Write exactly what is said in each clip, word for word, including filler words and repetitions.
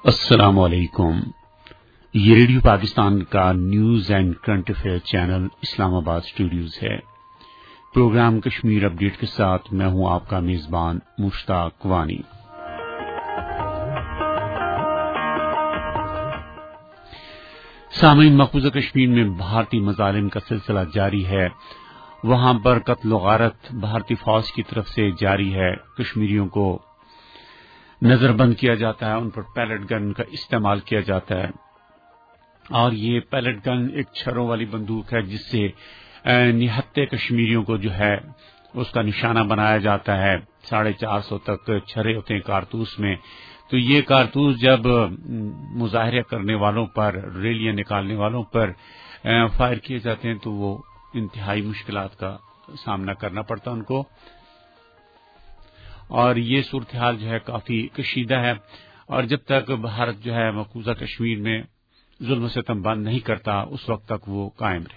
السلام علیکم۔ یہ ریڈیو پاکستان کا news and current affair channel Islamabad studios ہے۔ پروگرام کشمیر اپڈیٹ کے ساتھ میں ہوں آپ کا میزبان مشتاق وانی۔ سامعین، مقبوضہ کشمیر میں بھارتی مظالم کا سلسلہ جاری ہے۔ وہاں پر قتل و غارت بھارتی فوج کی طرف سے جاری ہے۔ کشمیریوں کو نظر بند کیا جاتا ہے، ان پر پیلٹ گن کا استعمال کیا جاتا ہے، اور یہ پیلٹ گن ایک چھروں والی بندوق ہے جس سے نہتے کشمیریوں کو جو ہے اس کا نشانہ بنایا جاتا ہے۔ ساڑھے چار سو تک چھرے ہوتے ہیں کارتوس میں، تو یہ کارتوس جب مظاہرے کرنے والوں پر، ریلیاں نکالنے والوں پر فائر کیے جاتے ہیں تو وہ انتہائی مشکلات کا سامنا کرنا پڑتا ان کو، اور یہ صورتحال جو ہے کافی کشیدہ ہے، اور جب تک بھارت جو ہے مقبوضہ کشمیر میں ظلم و ستم بند نہیں کرتا اس وقت تک وہ قائم رہے۔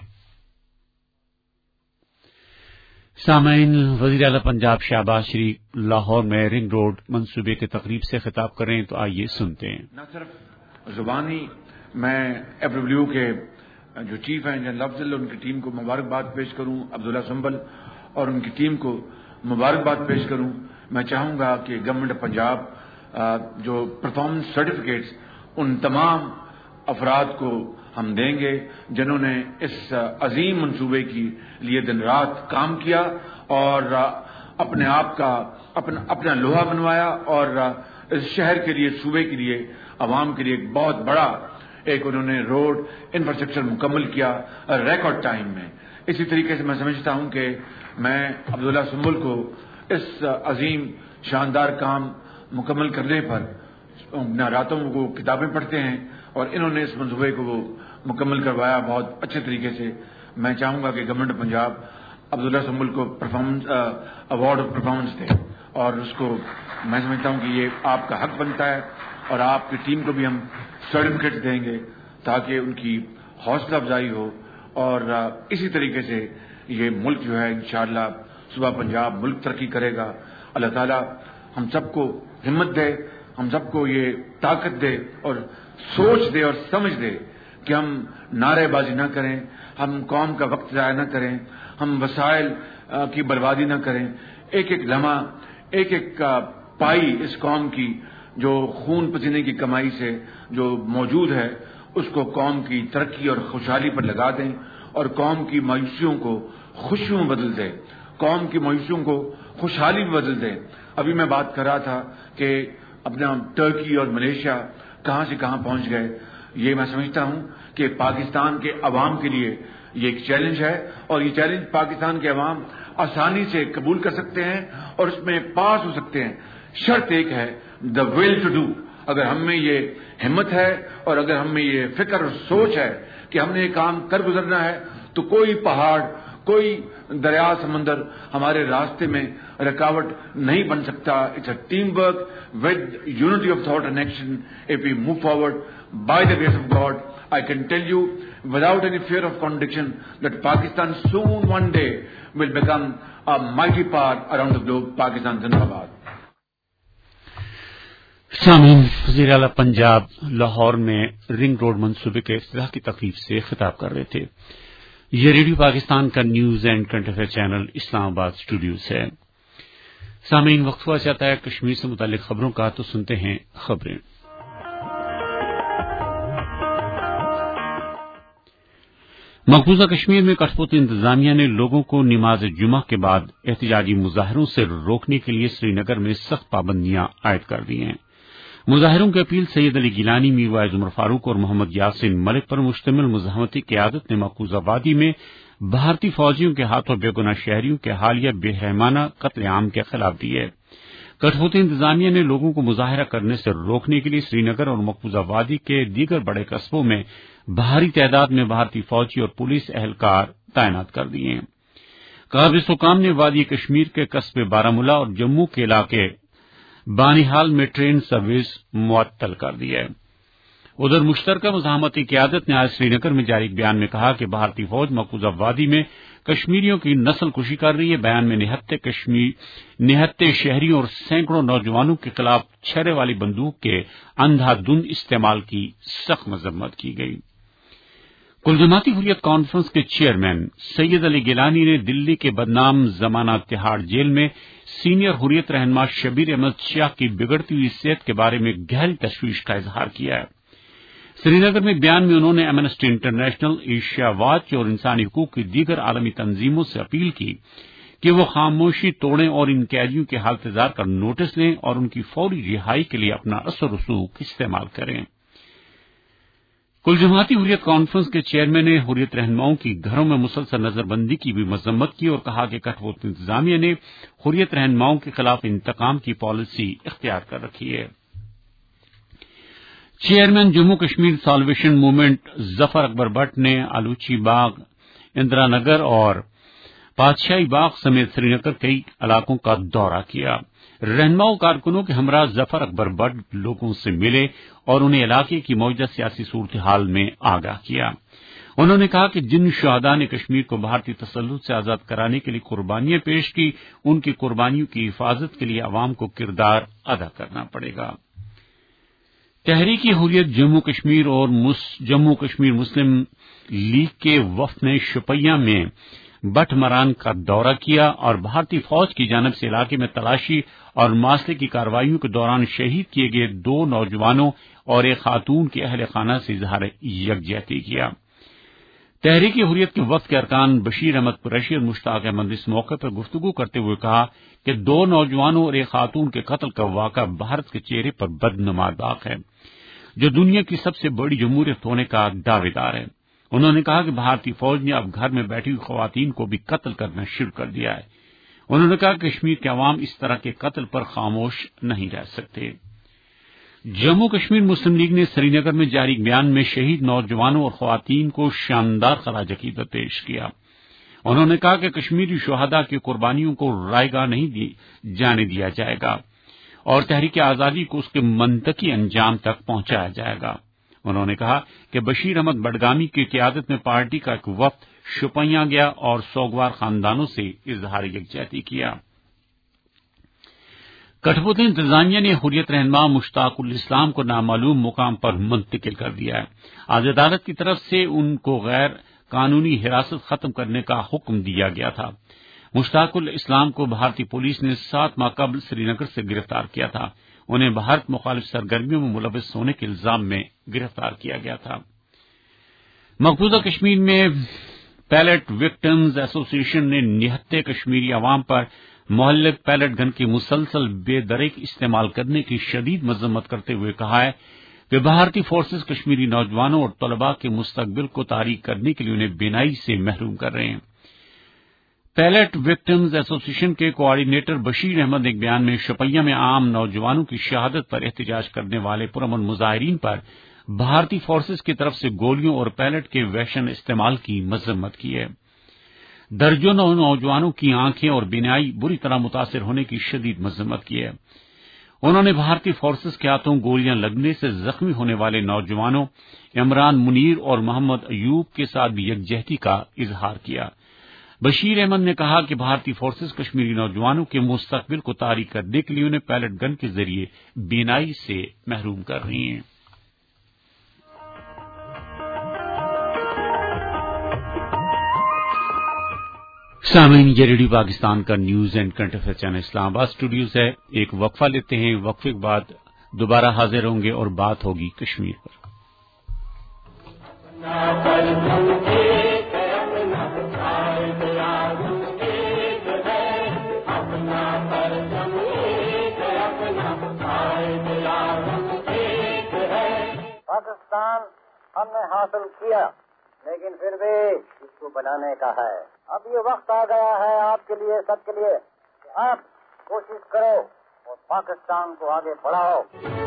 سامعین، وزیر اعلی پنجاب شہباز شریف لاہور میں رنگ روڈ منصوبے کے تقریب سے خطاب کریں تو آئیے سنتے ہیں۔ نہ صرف زبانی میں ایف ڈبلیو کے جو چیف ہیں جنرل افضل، ان کی ٹیم کو مبارکباد پیش کروں، عبداللہ سنبل اور ان کی ٹیم کو مبارکباد پیش کروں۔ میں چاہوں گا کہ گورنمنٹ آف پنجاب جو پرفارمنس سرٹیفکیٹس ان تمام افراد کو ہم دیں گے جنہوں نے اس عظیم منصوبے کے لیے دن رات کام کیا اور اپنے آپ کا اپنا اپنا لوہا بنوایا، اور اس شہر کے لیے، صوبے کے لیے، عوام کے لیے ایک بہت بڑا ایک انہوں نے روڈ انفراسٹرکچر مکمل کیا ریکارڈ ٹائم میں۔ اسی طریقے سے میں سمجھتا ہوں کہ میں عبداللہ سنبل کو اس عظیم شاندار کام مکمل کرنے پر، راتوں میں وہ کتابیں پڑھتے ہیں اور انہوں نے اس منصوبے کو وہ مکمل کروایا بہت اچھے طریقے سے۔ میں چاہوں گا کہ گورنمنٹ آف پنجاب عبداللہ سنبل کو پرفارمنس ایوارڈ آف پرفارمنس دے، اور اس کو میں سمجھتا ہوں کہ یہ آپ کا حق بنتا ہے، اور آپ کی ٹیم کو بھی ہم سرٹیفکیٹ دیں گے تاکہ ان کی حوصلہ افزائی ہو، اور اسی طریقے سے یہ ملک جو ہے انشاءاللہ صبح پنجاب ملک ترقی کرے گا۔ اللہ تعالیٰ ہم سب کو ہمت دے، ہم سب کو یہ طاقت دے اور سوچ دے اور سمجھ دے کہ ہم نعرے بازی نہ کریں، ہم قوم کا وقت ضائع نہ کریں، ہم وسائل کی بربادی نہ کریں۔ ایک ایک لمحہ، ایک ایک پائی اس قوم کی جو خون پسینے کی کمائی سے جو موجود ہے اس کو قوم کی ترقی اور خوشحالی پر لگا دیں، اور قوم کی مایوسیوں کو خوشیوں میں بدل دیں، قوم کی مایوسیوں کو خوشحالی میں بدل دیں۔ ابھی میں بات کر رہا تھا کہ اپنا ٹرکی اور ملیشیا کہاں سے کہاں پہنچ گئے۔ یہ میں سمجھتا ہوں کہ پاکستان کے عوام کے لیے یہ ایک چیلنج ہے، اور یہ چیلنج پاکستان کے عوام آسانی سے قبول کر سکتے ہیں اور اس میں پاس ہو سکتے ہیں۔ شرط ایک ہے، دا ول ٹو ڈو۔ اگر ہم میں یہ ہمت ہے اور اگر ہم میں یہ فکر اور سوچ ہے کہ ہم نے یہ کام کر گزرنا ہے تو کوئی پہاڑ، کوئی دریا، سمندر ہمارے راستے میں رکاوٹ نہیں بن سکتا۔ It's a team work with unity of thought and action if we move forward by the grace of God. I can tell you without any fear of contradiction that Pakistan soon one day will become a mighty power around the globe. Pakistan Zindabad. سامعین، وزیر اعلی پنجاب لاہور میں ring road منصوبے کے افتتاح کی تقریب سے خطاب کر رہے تھے۔ یہ ریڈیو پاکستان کا news and current affair channel Islamabad studios ہے۔ سامعین، وقت ہوا چاہتا ہے کشمیر سے متعلق خبروں کا، تو سنتے ہیں خبریں۔ مقبوضہ کشمیر میں کٹھپوتلی انتظامیہ نے لوگوں کو نماز جمعہ کے بعد احتجاجی مظاہروں سے روکنے کے لیے سری نگر میں سخت پابندیاں عائد کر دی ہیں۔ مظاہروں کی اپیل سید علی گیلانی، میر وائز عمر فاروق اور محمد یاسین ملک پر مشتمل مزاحمتی قیادت نے مقبوضہ وادی میں بھارتی فوجیوں کے ہاتھوں بے گناہ شہریوں کے حالیہ بے رحمانہ قتل عام کے خلاف دی ہے۔ کٹھپوتلی انتظامیہ نے لوگوں کو مظاہرہ کرنے سے روکنے کے لیے سری نگر اور مقبوضہ وادی کے دیگر بڑے قصبوں میں بھاری تعداد میں بھارتی فوجی اور پولیس اہلکار تعینات کر دیے ہیں۔ قابض حکام نے وادی کشمیر کے قصبے بارامولہ اور جموں کے علاقے بانیہال میں ٹرین سروس معطل کر دی ہے۔ ادھر مشترکہ مزاحمتی قیادت نے آج سری نگر میں جاری بیان میں کہا کہ بھارتی فوج مقبوضہ وادی میں کشمیریوں کی نسل کشی کر رہی ہے۔ بیان میں نہتے کشمیر نہتے شہریوں اور سینکڑوں نوجوانوں کے خلاف چھرے والی بندوق کے اندھا دھند استعمال کی سخت مذمت کی گئی۔ کل جماعتی حریت کانفرنس کے چیئرمین سید علی گیلانی نے دلی کے بدنام زمانہ تہاڑ جیل میں سینئر حریت رہنما شبیر احمد شاہ کی بگڑتی ہوئی صحت کے بارے میں گہری تشویش کا اظہار کیا ہے۔ سری نگر میں بیان میں انہوں نے ایمنسٹی انٹرنیشنل، ایشیا واچ اور انسانی حقوق کی دیگر عالمی تنظیموں سے اپیل کی کہ وہ خاموشی توڑیں اور ان قیدیوں کے حالت زار کا نوٹس لیں اور ان کی فوری رہائی کے لیے اپنا اثر رسوخ استعمال کریں۔ کل جماعتی حریت کانفرنس کے چیئرمین نے حریت رہنماؤں کی گھروں میں مسلسل نظر بندی کی بھی مذمت کی اور کہا کہ کٹھوت انتظامیہ نے حریت رہنماؤں کے خلاف انتقام کی پالیسی اختیار کر رکھی ہے۔ Chairman Jammu Kashmir salvation movement Zafar Akbar Bhat نے آلوچی باغ، اندرا نگر اور پادشاہی باغ سمیت سری نگر کئی علاقوں کا دورہ کیا۔ رہنماؤں کارکنوں کے ہمراہ ظفر اکبر بٹ لوگوں سے ملے اور انہیں علاقے کی موجودہ سیاسی صورتحال میں آگاہ کیا۔ انہوں نے کہا کہ جن شہداء نے کشمیر کو بھارتی تسلط سے آزاد کرانے کے لیے قربانیاں پیش کی، ان کی قربانیوں کی حفاظت کے لیے عوام کو کردار ادا کرنا پڑے گا۔ تحریک حریت جموں کشمیر اور جموں کشمیر مسلم لیگ کے وفد نے شوپیاں میں بٹ مران کا دورہ کیا اور بھارتی فوج کی جانب سے علاقے میں تلاشی اور محاصرے کی کارروائیوں کے دوران شہید کیے گئے دو نوجوانوں اور ایک خاتون کے اہل خانہ سے اظہار یکجہتی کیا۔ تحریک حریت کے وفد کے ارکان بشیر احمد قریشی اور مشتاق احمد اس موقع پر گفتگو کرتے ہوئے کہا کہ دو نوجوانوں اور ایک خاتون کے قتل کا واقعہ بھارت کے چہرے پر بدنما داغ ہے، جو دنیا کی سب سے بڑی جمہوریت ہونے کا دعوے دار ہے۔ انہوں نے کہا کہ بھارتی فوج نے اب گھر میں بیٹھی ہوئی خواتین کو بھی قتل کرنا شروع کر دیا ہے۔ انہوں نے کہا کہ کشمیر کے عوام اس طرح کے قتل پر خاموش نہیں رہ سکتے۔ جموں کشمیر مسلم لیگ نے سری نگر میں جاری بیان میں شہید نوجوانوں اور خواتین کو شاندار خراج عقیدت پیش کیا۔ انہوں نے کہا کہ کشمیری شہداء کی قربانیوں کو رائے گاہ نہیں دی جانے دیا جائے گا اور تحریک آزادی کو اس کے منطقی انجام تک پہنچایا جائے گا۔ انہوں نے کہا کہ بشیر احمد بڈگامی کی قیادت میں پارٹی کا ایک وفد شوپیاں گیا اور سوگوار خاندانوں سے اظہار یکجہتی کیا۔ کٹھوت انتظامیہ نے حریت رہنما مشتاق الاسلام کو نامعلوم مقام پر منتقل کر دیا ہے۔ آج عدالت کی طرف سے ان کو غیر قانونی حراست ختم کرنے کا حکم دیا گیا تھا۔ مشتاق الاسلام کو بھارتی پولیس نے سات ماہ قبل سری نگر سے گرفتار کیا تھا۔ انہیں بھارت مخالف سرگرمیوں میں ملوث ہونے کے الزام میں گرفتار کیا گیا تھا۔ مقبوضہ کشمیر میں پیلٹ وکٹمز ایسوسی ایشن نے نہتے کشمیری عوام پر مہلک پیلٹ گن کے مسلسل بے دریغ استعمال کرنے کی شدید مذمت کرتے ہوئے کہا ہے کہ بھارتی فورسز کشمیری نوجوانوں اور طلباء کے مستقبل کو تاریک کرنے کے لیے انہیں بینائی سے محروم کر رہے ہیں۔ پیلٹ وکٹمز ایسوسی ایشن کے کوآرڈینیٹر بشیر احمد نے ایک بیان میں شوپیاں میں عام نوجوانوں کی شہادت پر احتجاج کرنے والے پرامن مظاہرین پر بھارتی فورسز کی طرف سے گولیوں اور پیلٹ کے وحشن استعمال کی مذمت کی ہے۔ درجنوں نوجوانوں کی آنکھیں اور بینائی بری طرح متاثر ہونے کی شدید مذمت کی ہے۔ انہوں نے بھارتی فورسز کے ہاتھوں گولیاں لگنے سے زخمی ہونے والے نوجوانوں عمران منیر اور محمد ایوب کے ساتھ بھی یکجہتی کا اظہار کیا۔ بشیر احمد نے کہا کہ بھارتی فورسز کشمیری نوجوانوں کے مستقبل کو تاریک کرنے کے لیے انہیں پیلٹ گن کے ذریعے بینائی سے محروم کر رہی ہیں۔ سامعین، یہ ریڈیو پاکستان کا news and current affair channel Islamabad studios ہے۔ ایک وقفہ لیتے ہیں، وقفے کے بعد دوبارہ حاضر ہوں گے اور بات ہوگی کشمیر پر۔ پاکستان ہم نے حاصل کیا، لیکن پھر بھی اس کو بنانے کا ہے۔ اب یہ وقت آ گیا ہے آپ کے لیے، سب کے لیے، کہ آپ کوشش کرو اور پاکستان کو آگے بڑھاؤ۔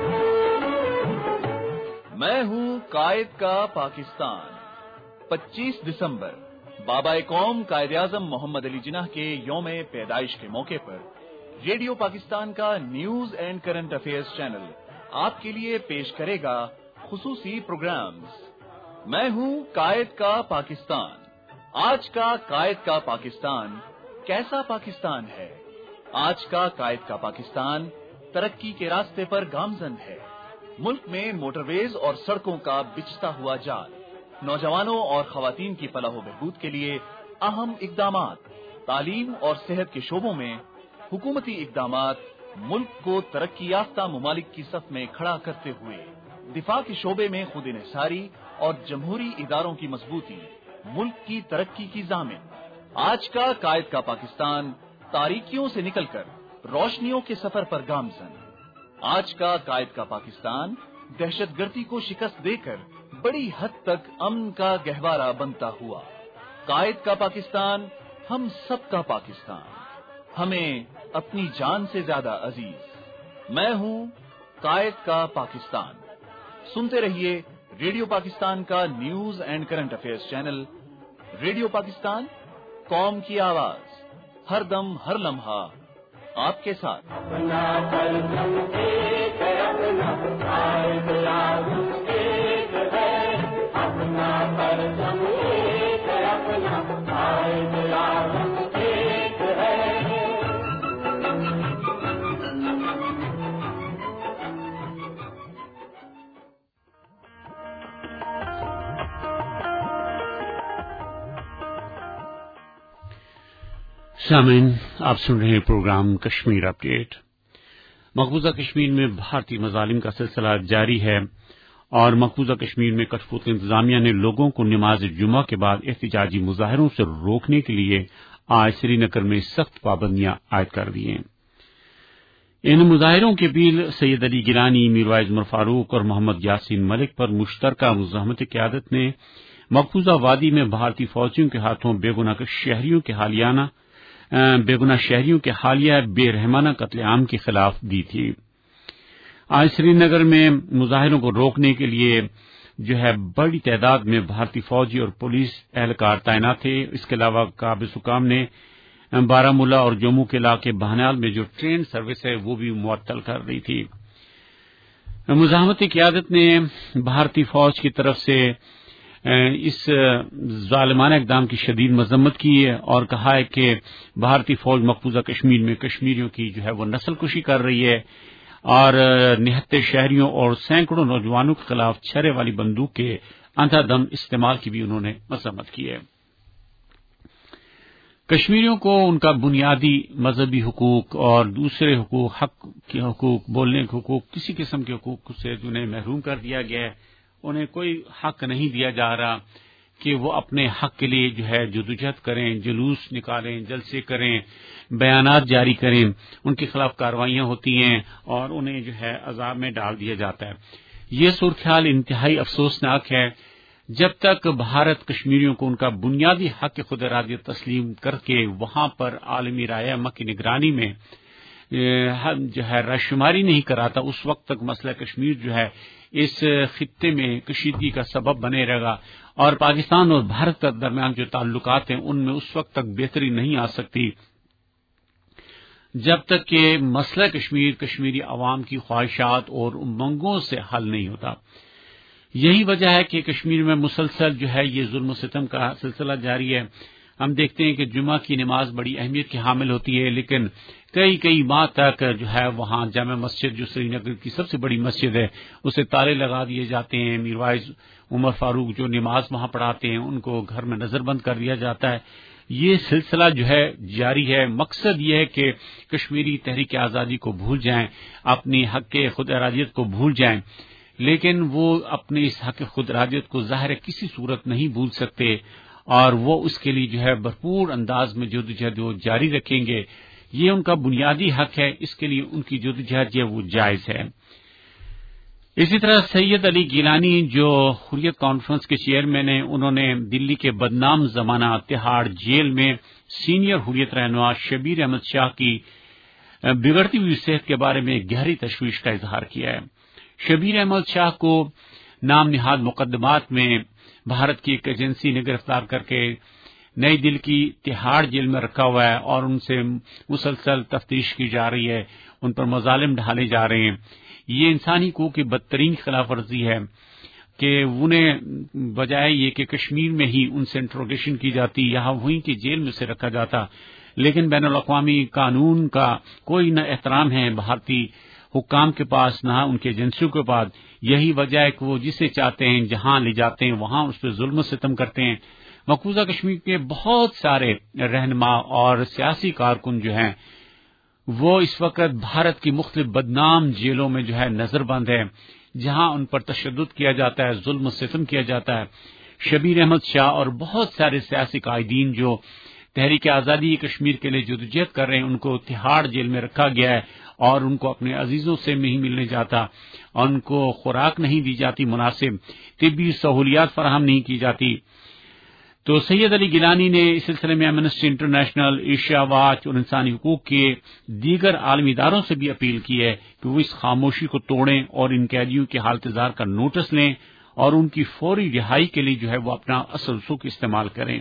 میں ہوں قائد کا پاکستان۔ پچیس دسمبر بابا قوم قائد اعظم محمد علی جناح کے یوم پیدائش کے موقع پر ریڈیو پاکستان کا news and current affairs channel آپ کے لیے پیش کرے گا خصوصی پروگرامز۔ میں ہوں قائد کا پاکستان۔ آج کا قائد کا پاکستان کیسا پاکستان ہے؟ آج کا قائد کا پاکستان ترقی کے راستے پر گامزن ہے۔ ملک میں موٹر ویز اور سڑکوں کا بچھتا ہوا جال، نوجوانوں اور خواتین کی فلاح و بہبود کے لیے اہم اقدامات، تعلیم اور صحت کے شعبوں میں حکومتی اقدامات ملک کو ترقی یافتہ ممالک کی صف میں کھڑا کرتے ہوئے، دفاع کے شعبے میں خود انحصاری اور جمہوری اداروں کی مضبوطی ملک کی ترقی کی ضامن۔ آج کا قائد کا پاکستان تاریکیوں سے نکل کر روشنیوں کے سفر پر گامزن۔ آج کا قائد کا پاکستان دہشت گردی کو شکست دے کر بڑی حد تک امن کا گہوارہ بنتا ہوا۔ قائد کا پاکستان ہم سب کا پاکستان، ہمیں اپنی جان سے زیادہ عزیز۔ میں ہوں قائد کا پاکستان۔ سنتے رہیے ریڈیو پاکستان کا news and current affairs channel. Radio Pakistan, قوم کی آواز، ہر دم ہر لمحہ آپ کے ساتھ۔ اپنا پرچم ایک ہے، اپنا قائد اعظم ایک ہے، اپنا پرچم ایک ہے، اپنا قائد اعظم ایک ہے۔ سامعین، آپ سن رہے ہیں پروگرام کشمیر اپ ڈیٹ۔ مقبوضہ کشمیر میں بھارتی مظالم کا سلسلہ جاری ہے اور مقبوضہ کشمیر میں کٹھپوتلی انتظامیہ نے لوگوں کو نماز جمعہ کے بعد احتجاجی مظاہروں سے روکنے کے لیے آج سری نگر میں سخت پابندیاں عائد کر دی ہیں۔ ان مظاہروں کے بیل سید علی گیلانی، میروائز عمر فاروق اور محمد یاسین ملک پر مشترکہ مزاحمت قیادت نے مقبوضہ وادی میں بھارتی فوجیوں کے ہاتھوں بے گناہ شہریوں کے حالیانہ بے گناہ شہریوں کے حالیہ بے رحمانہ قتل عام کے خلاف دی تھی۔ آج سری نگر میں مظاہروں کو روکنے کے لیے جو ہے بڑی تعداد میں بھارتی فوجی اور پولیس اہلکار تعینات تھے۔ اس کے علاوہ قابض حکام نے بارہ مولہ اور جموں کے علاقے بہنال میں جو ٹرین سروس ہے وہ بھی معطل کر دی تھی۔ مزاحمتی قیادت نے بھارتی فوج کی طرف سے اس ظالمانہ اقدام کی شدید مذمت کی ہے اور کہا ہے کہ بھارتی فوج مقبوضہ کشمیر میں کشمیریوں کی جو ہے وہ نسل کشی کر رہی ہے اور نہتے شہریوں اور سینکڑوں نوجوانوں کے خلاف چھرے والی بندوق کے اندھا دم استعمال کی بھی انہوں نے مذمت کی ہے۔ کشمیریوں کو ان کا بنیادی مذہبی حقوق اور دوسرے حقوق، حق کے حقوق، بولنے کے حقوق، کسی قسم کے حقوق سے انہیں محروم کر دیا گیا ہے۔ انہیں کوئی حق نہیں دیا جا رہا کہ وہ اپنے حق کے لیے جو ہے جدوجہد کریں، جلوس نکالیں، جلسے کریں، بیانات جاری کریں۔ ان کے خلاف کارروائیاں ہوتی ہیں اور انہیں جو ہے عذاب میں ڈال دیا جاتا ہے۔ یہ صورتحال انتہائی افسوسناک ہے۔ جب تک بھارت کشمیریوں کو ان کا بنیادی حق خود ارادیت تسلیم کر کے وہاں پر عالمی رائے کی نگرانی میں جو ہے رائے شماری نہیں کراتا، اس وقت تک مسئلہ کشمیر جو ہے اس خطے میں کشیدگی کا سبب بنے رہے گا اور پاکستان اور بھارت کے درمیان جو تعلقات ہیں ان میں اس وقت تک بہتری نہیں آ سکتی جب تک کہ مسئلہ کشمیر کشمیری عوام کی خواہشات اور امنگوں سے حل نہیں ہوتا۔ یہی وجہ ہے کہ کشمیر میں مسلسل جو ہے یہ ظلم و ستم کا سلسلہ جاری ہے۔ ہم دیکھتے ہیں کہ جمعہ کی نماز بڑی اہمیت کی حامل ہوتی ہے، لیکن کئی کئی ماہ تک جو ہے وہاں جامع مسجد جو سری نگر کی سب سے بڑی مسجد ہے اسے تالے لگا دیے جاتے ہیں۔ میروائز عمر فاروق جو نماز وہاں پڑھاتے ہیں ان کو گھر میں نظر بند کر دیا جاتا ہے۔ یہ سلسلہ جو ہے جاری ہے۔ مقصد یہ ہے کہ کشمیری تحریک آزادی کو بھول جائیں، اپنی حق خود ارادیت کو بھول جائیں، لیکن وہ اپنے اس حق خود ارادیت کو ظاہر کسی صورت نہیں بھول سکتے اور وہ اس کے لیے جو ہے بھرپور انداز میں جدوجہد وہ جاری رکھیں گے۔ یہ ان کا بنیادی حق ہے، اس کے لیے ان کی جدوجہد جو وہ جائز ہے۔ اسی طرح سید علی گیلانی جو حریت کانفرنس کے چیئرمین ہیں، انہوں نے دلی کے بدنام زمانہ تہاڑ جیل میں سینئر حریت رہنما شبیر احمد شاہ کی بگڑتی ہوئی صحت کے بارے میں گہری تشویش کا اظہار کیا ہے۔ شبیر احمد شاہ کو نام نہاد مقدمات میں بھارت کی ایک ایجنسی نے گرفتار کر کے نئی دلی کی تہاڑ جیل میں رکھا ہوا ہے اور ان سے مسلسل تفتیش کی جا رہی ہے، ان پر مظالم ڈھالے جا رہے ہیں۔ یہ انسانی حقوق کی بدترین خلاف ورزی ہے کہ انہیں بجائے یہ کہ کشمیر میں ہی ان سے انٹروگیشن کی جاتی، یہاں وہیں کی جیل میں سے رکھا جاتا، لیکن بین الاقوامی قانون کا کوئی نہ احترام ہے بھارتی حکام کے پاس نہ ان کے ایجنسیوں کے پاس. یہی وجہ ہے کہ وہ جسے چاہتے ہیں جہاں لے جاتے ہیں وہاں اس پہ ظلم و ستم کرتے ہیں. مقبوضہ کشمیر کے بہت سارے رہنما اور سیاسی کارکن جو ہیں وہ اس وقت بھارت کی مختلف بدنام جیلوں میں جو ہے نظر بند ہے، جہاں ان پر تشدد کیا جاتا ہے، ظلم و ستم کیا جاتا ہے. شبیر احمد شاہ اور بہت سارے سیاسی قائدین جو تحریک آزادی کشمیر کے لیے جدوجہد کر رہے ہیں، ان کو تہاڑ جیل میں رکھا گیا ہے اور ان کو اپنے عزیزوں سے نہیں ملنے جاتا، ان کو خوراک نہیں دی جاتی، مناسب طبی سہولیات فراہم نہیں کی جاتی. تو سید علی گیلانی نے اس سلسلے میں ایمنسٹی انٹرنیشنل، ایشیا واچ اور انسانی حقوق کے دیگر عالمی اداروں سے بھی اپیل کی ہے کہ وہ اس خاموشی کو توڑیں اور ان قیدیوں کی حالت زار کا نوٹس لیں اور ان کی فوری رہائی کے لیے جو ہے وہ اپنا اصل رسوخ استعمال کریں.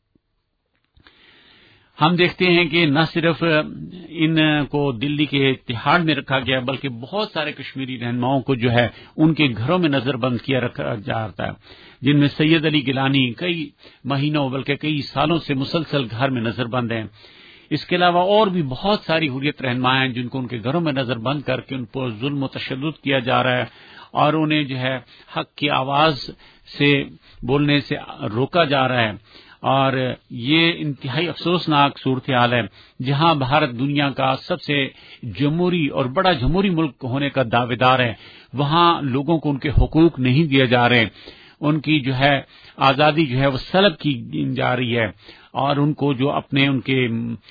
ہم دیکھتے ہیں کہ نہ صرف ان کو دلی کے تہاڑ میں رکھا گیا بلکہ بہت سارے کشمیری رہنماؤں کو جو ہے ان کے گھروں میں نظر بند کیا رکھا جاتا ہے، جن میں سید علی گیلانی کئی مہینوں بلکہ کئی سالوں سے مسلسل گھر میں نظر بند ہیں. اس کے علاوہ اور بھی بہت ساری حریت رہنما ہیں جن کو ان کے گھروں میں نظر بند کر کے ان پر ظلم و تشدد کیا جا رہا ہے اور انہیں جو ہے حق کی آواز سے بولنے سے روکا جا رہا ہے. اور یہ انتہائی افسوسناک صورتحال ہے جہاں بھارت دنیا کا سب سے جمہوری اور بڑا جمہوری ملک ہونے کا دعوے دار ہے، وہاں لوگوں کو ان کے حقوق نہیں دیے جا رہے، ان کی جو ہے آزادی جو ہے وہ سلب کی جا رہی ہے اور ان کو جو اپنے ان کے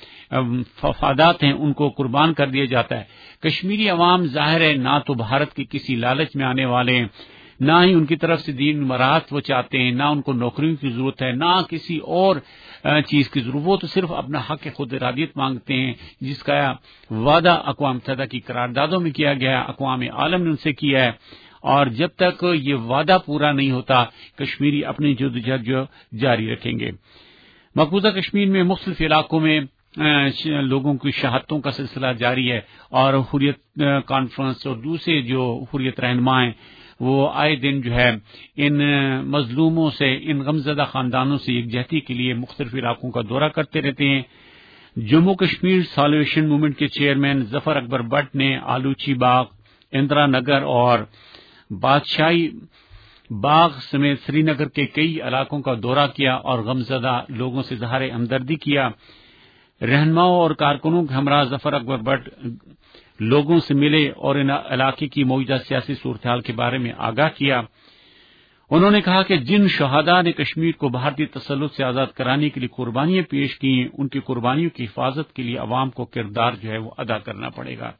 مفادات ہیں ان کو قربان کر دیا جاتا ہے. کشمیری عوام ظاہر ہے نہ تو بھارت کے کسی لالچ میں آنے والے ہیں، نہ ہی ان کی طرف سے دین مراحت وہ چاہتے ہیں، نہ ان کو نوکریوں کی ضرورت ہے، نہ کسی اور چیز کی ضرورت. وہ تو صرف اپنا حق خود ارادیت مانگتے ہیں جس کا وعدہ اقوام متحدہ کی قراردادوں میں کیا گیا ہے، اقوام عالم نے ان سے کیا ہے. اور جب تک یہ وعدہ پورا نہیں ہوتا کشمیری اپنی جدوجہد جو جاری رکھیں گے. مقبوضہ کشمیر میں مختلف علاقوں میں لوگوں کی شہادتوں کا سلسلہ جاری ہے اور حریت کانفرنس اور دوسرے جو حریت رہنما ہیں وہ آئے دن جو ہے ان مظلوموں سے، ان غمزدہ خاندانوں سے یکجہتی کے لیے مختلف علاقوں کا دورہ کرتے رہتے ہیں. جموں کشمیر سالویشن موومنٹ کے چیئرمین ظفر اکبر بٹ نے آلوچی باغ، اندرا نگر اور بادشاہی باغ سمیت سری نگر کے کئی علاقوں کا دورہ کیا اور غمزدہ لوگوں سے اظہار ہمدردی کیا. رہنماؤں اور کارکنوں کے ہمراہ ظفر اکبر بٹ لوگوں سے ملے اور ان علاقے کی موجودہ سیاسی صورتحال کے بارے میں آگاہ کیا. انہوں نے کہا کہ جن شہداء نے کشمیر کو بھارتی تسلط سے آزاد کرانے کے لیے قربانیاں پیش کی ہیں ان کی قربانیوں کی حفاظت کے لیے عوام کو کردار جو ہے وہ ادا کرنا پڑے گا.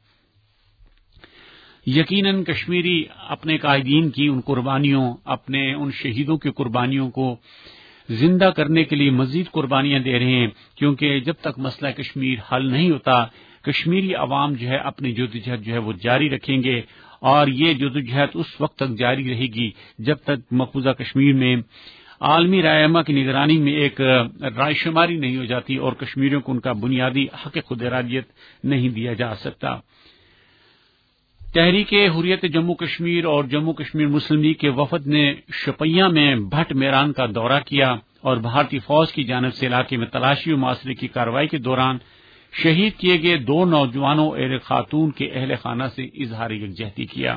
یقیناً کشمیری اپنے قائدین کی ان قربانیوں، اپنے ان شہیدوں کی قربانیوں کو زندہ کرنے کے لیے مزید قربانیاں دے رہے ہیں، کیونکہ جب تک مسئلہ کشمیر حل نہیں ہوتا کشمیری عوام جو ہے اپنی جدوجہد جو ہے وہ جاری رکھیں گے اور یہ جدوجہد اس وقت تک جاری رہے گی جب تک مقبوضہ کشمیر میں عالمی رائے کی نگرانی میں ایک رائے شماری نہیں ہو جاتی اور کشمیریوں کو ان کا بنیادی حق خود ارادیت نہیں دیا جا سکتا. تحریک حریت جموں کشمیر اور جموں کشمیر مسلم لیگ کے وفد نے شپیاں میں بھٹ میران کا دورہ کیا اور بھارتی فوج کی جانب سے علاقے میں تلاشی و محاصرے کی کارروائی کے دوران شہید کیے گئے دو نوجوانوں اور ایک خاتون کے اہل خانہ سے اظہار یکجہتی کیا.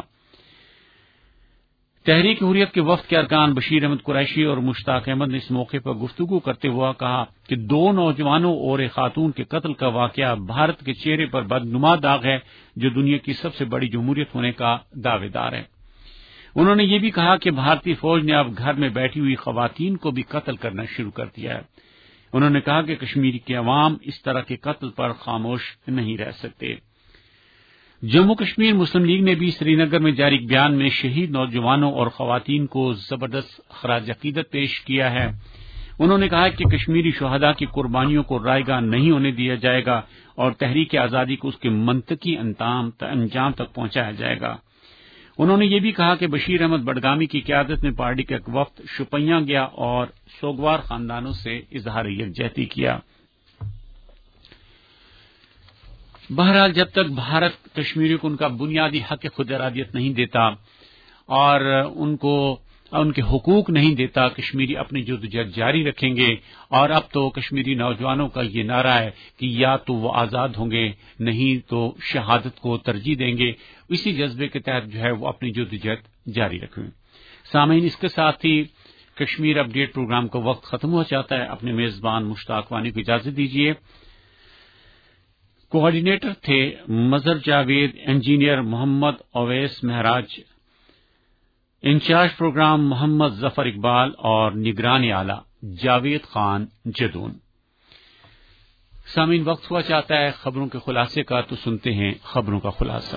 تحریک حریت کے وفد کے ارکان بشیر احمد قریشی اور مشتاق احمد نے اس موقع پر گفتگو کرتے ہوئے کہا کہ دو نوجوانوں اور ایک خاتون کے قتل کا واقعہ بھارت کے چہرے پر بدنما داغ ہے جو دنیا کی سب سے بڑی جمہوریت ہونے کا دعوے دار ہے. انہوں نے یہ بھی کہا کہ بھارتی فوج نے اب گھر میں بیٹھی ہوئی خواتین کو بھی قتل کرنا شروع کر دیا ہے. انہوں نے کہا کہ کشمیر کے عوام اس طرح کے قتل پر خاموش نہیں رہ سکتے. جموں کشمیر مسلم لیگ نے بھی سری نگر میں جاری بیان میں شہید نوجوانوں اور خواتین کو زبردست خراج عقیدت پیش کیا ہے. انہوں نے کہا کہ کشمیری شہداء کی قربانیوں کو رائے گاہ نہیں ہونے دیا جائے گا اور تحریک آزادی کو اس کے منطقی انجام تک پہنچایا جائے گا. انہوں نے یہ بھی کہا کہ بشیر احمد بڈگامی کی قیادت میں پارٹی کا ایک وفد شپیاں گیا اور سوگوار خاندانوں سے اظہار یکجہتی کیا. بہرحال جب تک بھارت کشمیریوں کو ان کا بنیادی حق خود ارادیت نہیں دیتا اور ان کو ان کے حقوق نہیں دیتا، کشمیری اپنی جدوجہد جاری رکھیں گے. اور اب تو کشمیری نوجوانوں کا یہ نعرہ ہے کہ یا تو وہ آزاد ہوں گے، نہیں تو شہادت کو ترجیح دیں گے. اسی جذبے کے تحت جو ہے وہ اپنی جدوجہد جاری رکھیں. سامعین، اس کے ساتھ ہی کشمیر اپ ڈیٹ پروگرام کا وقت ختم ہو جاتا ہے. اپنے میزبان مشتاق وانی کو اجازت دیجیے. کوآرڈینیٹر تھے Mazhar Javed, engineer Muhammad Owais Mehraj, in charge programme Muhammad Zafar Iqbal اور نگران اعلی جاوید خان جدون. سامعین، وقت ہوا چاہتا ہے خبروں کے خلاصے کا، تو سنتے ہیں خبروں کا خلاصہ.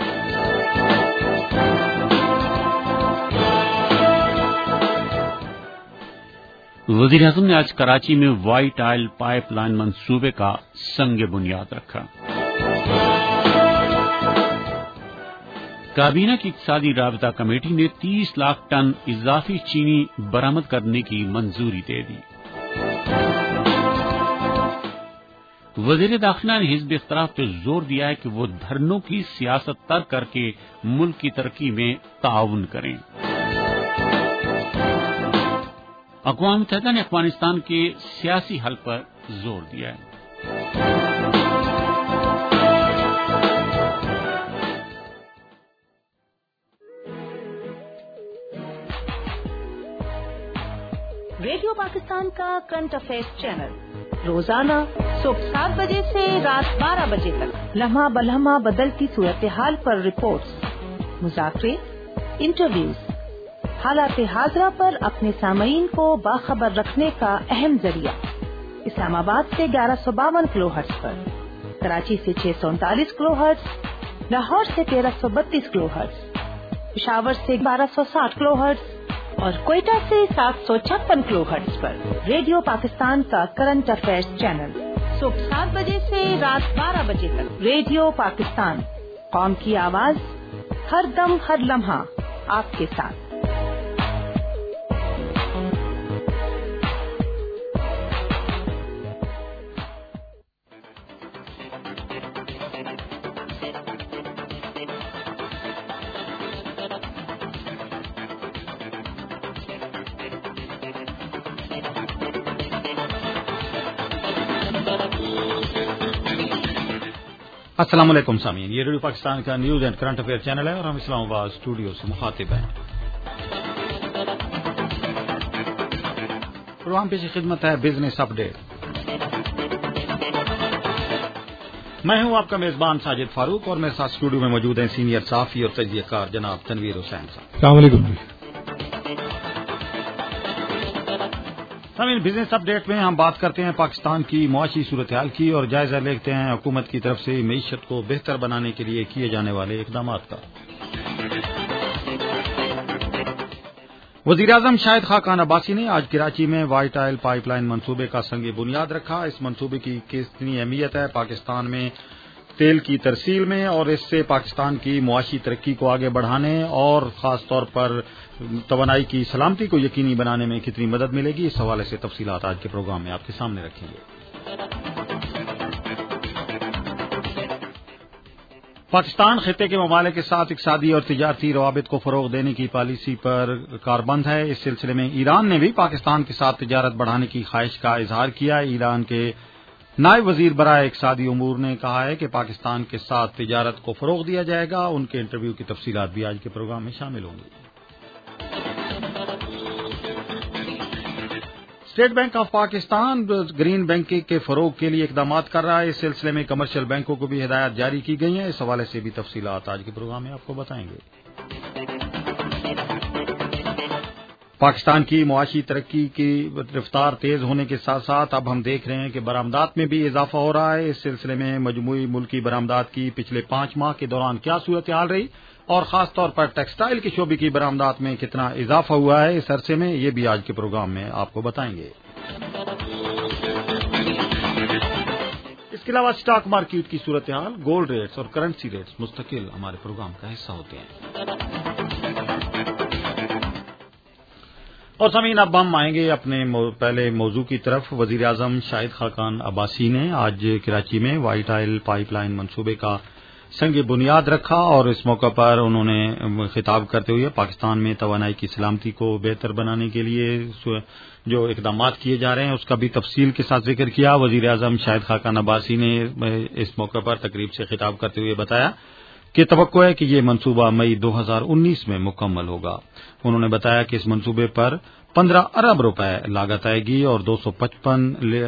وزیر اعظم نے آج کراچی میں وائٹ آئل پائپ لائن منصوبے کا سنگ بنیاد رکھا. کابینہ کی اقتصادی رابطہ کمیٹی نے تیس لاکھ ٹن اضافی چینی برآمد کرنے کی منظوری دے دی. وزیر داخلہ نے حزب اختلاف پر زور دیا ہے کہ وہ دھرنوں کی سیاست ترک کر کے ملک کی ترقی میں تعاون کریں. اقوام متحدہ نے افغانستان کے سیاسی حل پر زور دیا ہے. ریڈیو پاکستان کا کرنٹ افیئرز چینل روزانہ صبح سات بجے سے رات بارہ بجے تک لمحہ بلمحہ بدلتی صورتحال پر رپورٹس، مذاکرے، انٹرویوز، حالات حاضرہ پر اپنے سامعین کو باخبر رکھنے کا اہم ذریعہ. اسلام آباد سے گیارہ سو باون کلو ہرٹز پر، کراچی سے چھ سو انتالیس کلو ہرٹز، لاہور سے تیرہ سو بتیس کلو ہرٹز، پشاور سے بارہ سو ساٹھ کلو ہرٹز اور کوئٹہ سے سات سو چھپن کلو ہرٹز پر ریڈیو پاکستان کا کرنٹ افیئرز چینل صبح سات بجے سے رات بارہ بجے تک. ریڈیو پاکستان، قوم کی آواز، ہر دم ہر لمحہ آپ کے ساتھ. السلام علیکم سامعین، یہ ریڈیو پاکستان کا news and current affair channel ہے اور ہم اسلام آباد اسٹوڈیو سے مخاطب ہیں. پروگرام پیش خدمت ہے بزنس اپ ڈیٹ. میں ہوں آپ کا میزبان ساجد فاروق اور میرے ساتھ اسٹوڈیو میں موجود ہیں سینئر صحافی اور تجزیہ کار جناب تنویر حسین صاحب. السلام علیکم جی. بزنس اپ ڈیٹ میں ہم بات کرتے ہیں پاکستان کی معاشی صورتحال کی اور جائزہ لیتے ہیں حکومت کی طرف سے معیشت کو بہتر بنانے کے لیے کیے جانے والے اقدامات کا. وزیر اعظم شاہد خاقان عباسی نے آج کراچی میں وائٹ آئل پائپ لائن منصوبے کا سنگ بنیاد رکھا. اس منصوبے کی کتنی اہمیت ہے پاکستان میں تیل کی ترسیل میں اور اس سے پاکستان کی معاشی ترقی کو آگے بڑھانے اور خاص طور پر توانائی کی سلامتی کو یقینی بنانے میں کتنی مدد ملے گی، اس حوالے سے تفصیلات آج کے پروگرام میں آپ کے سامنے رکھیں گے. پاکستان خطے کے ممالک کے ساتھ اقتصادی اور تجارتی روابط کو فروغ دینے کی پالیسی پر کاربند ہے. اس سلسلے میں ایران نے بھی پاکستان کے ساتھ تجارت بڑھانے کی خواہش کا اظہار کیا. ایران کے نائب وزیر برائے اقتصادی امور نے کہا ہے کہ پاکستان کے ساتھ تجارت کو فروغ دیا جائے گا. ان کے انٹرویو کی تفصیلات بھی آج کے پروگرام میں شامل ہوں گی. State bank of Pakistan green banking کے فروغ کے لیے اقدامات کر رہا ہے. اس سلسلے میں کمرشل بینکوں کو بھی ہدایات جاری کی گئی ہیں. اس حوالے سے بھی تفصیلات آج کے پروگرام میں آپ کو بتائیں گے. پاکستان کی معاشی ترقی کی رفتار تیز ہونے کے ساتھ ساتھ اب ہم دیکھ رہے ہیں کہ برآمدات میں بھی اضافہ ہو رہا ہے. اس سلسلے میں مجموعی ملکی برآمدات کی پچھلے پانچ ماہ کے دوران کیا صورتحال رہی اور خاص طور پر ٹیکسٹائل کے شعبے کی برآمدات میں کتنا اضافہ ہوا ہے اس عرصے میں، یہ بھی آج کے پروگرام میں آپ کو بتائیں گے. اس کے علاوہ اسٹاک مارکیٹ کی صورتحال، گولڈ ریٹس اور کرنسی ریٹس مستقل ہمارے پروگرام کا حصہ ہوتے ہیں. اور سامعین اب ہم آئیں گے اپنے پہلے موضوع کی طرف۔ وزیر اعظم شاہد خاقان عباسی نے آج کراچی میں وائٹ آئل پائپ لائن منصوبے کا سنگ بنیاد رکھا اور اس موقع پر انہوں نے خطاب کرتے ہوئے پاکستان میں توانائی کی سلامتی کو بہتر بنانے کے لیے جو اقدامات کیے جا رہے ہیں اس کا بھی تفصیل کے ساتھ ذکر کیا۔ وزیر اعظم شاہد خاقان عباسی نے اس موقع پر تقریب سے خطاب کرتے ہوئے بتایا کہ توقع ہے کہ یہ منصوبہ مئی دو ہزار انیس میں مکمل ہوگا۔ انہوں نے بتایا کہ اس منصوبے پر پندرہ ارب روپے لاگت آئے گی اور دو سو پچپن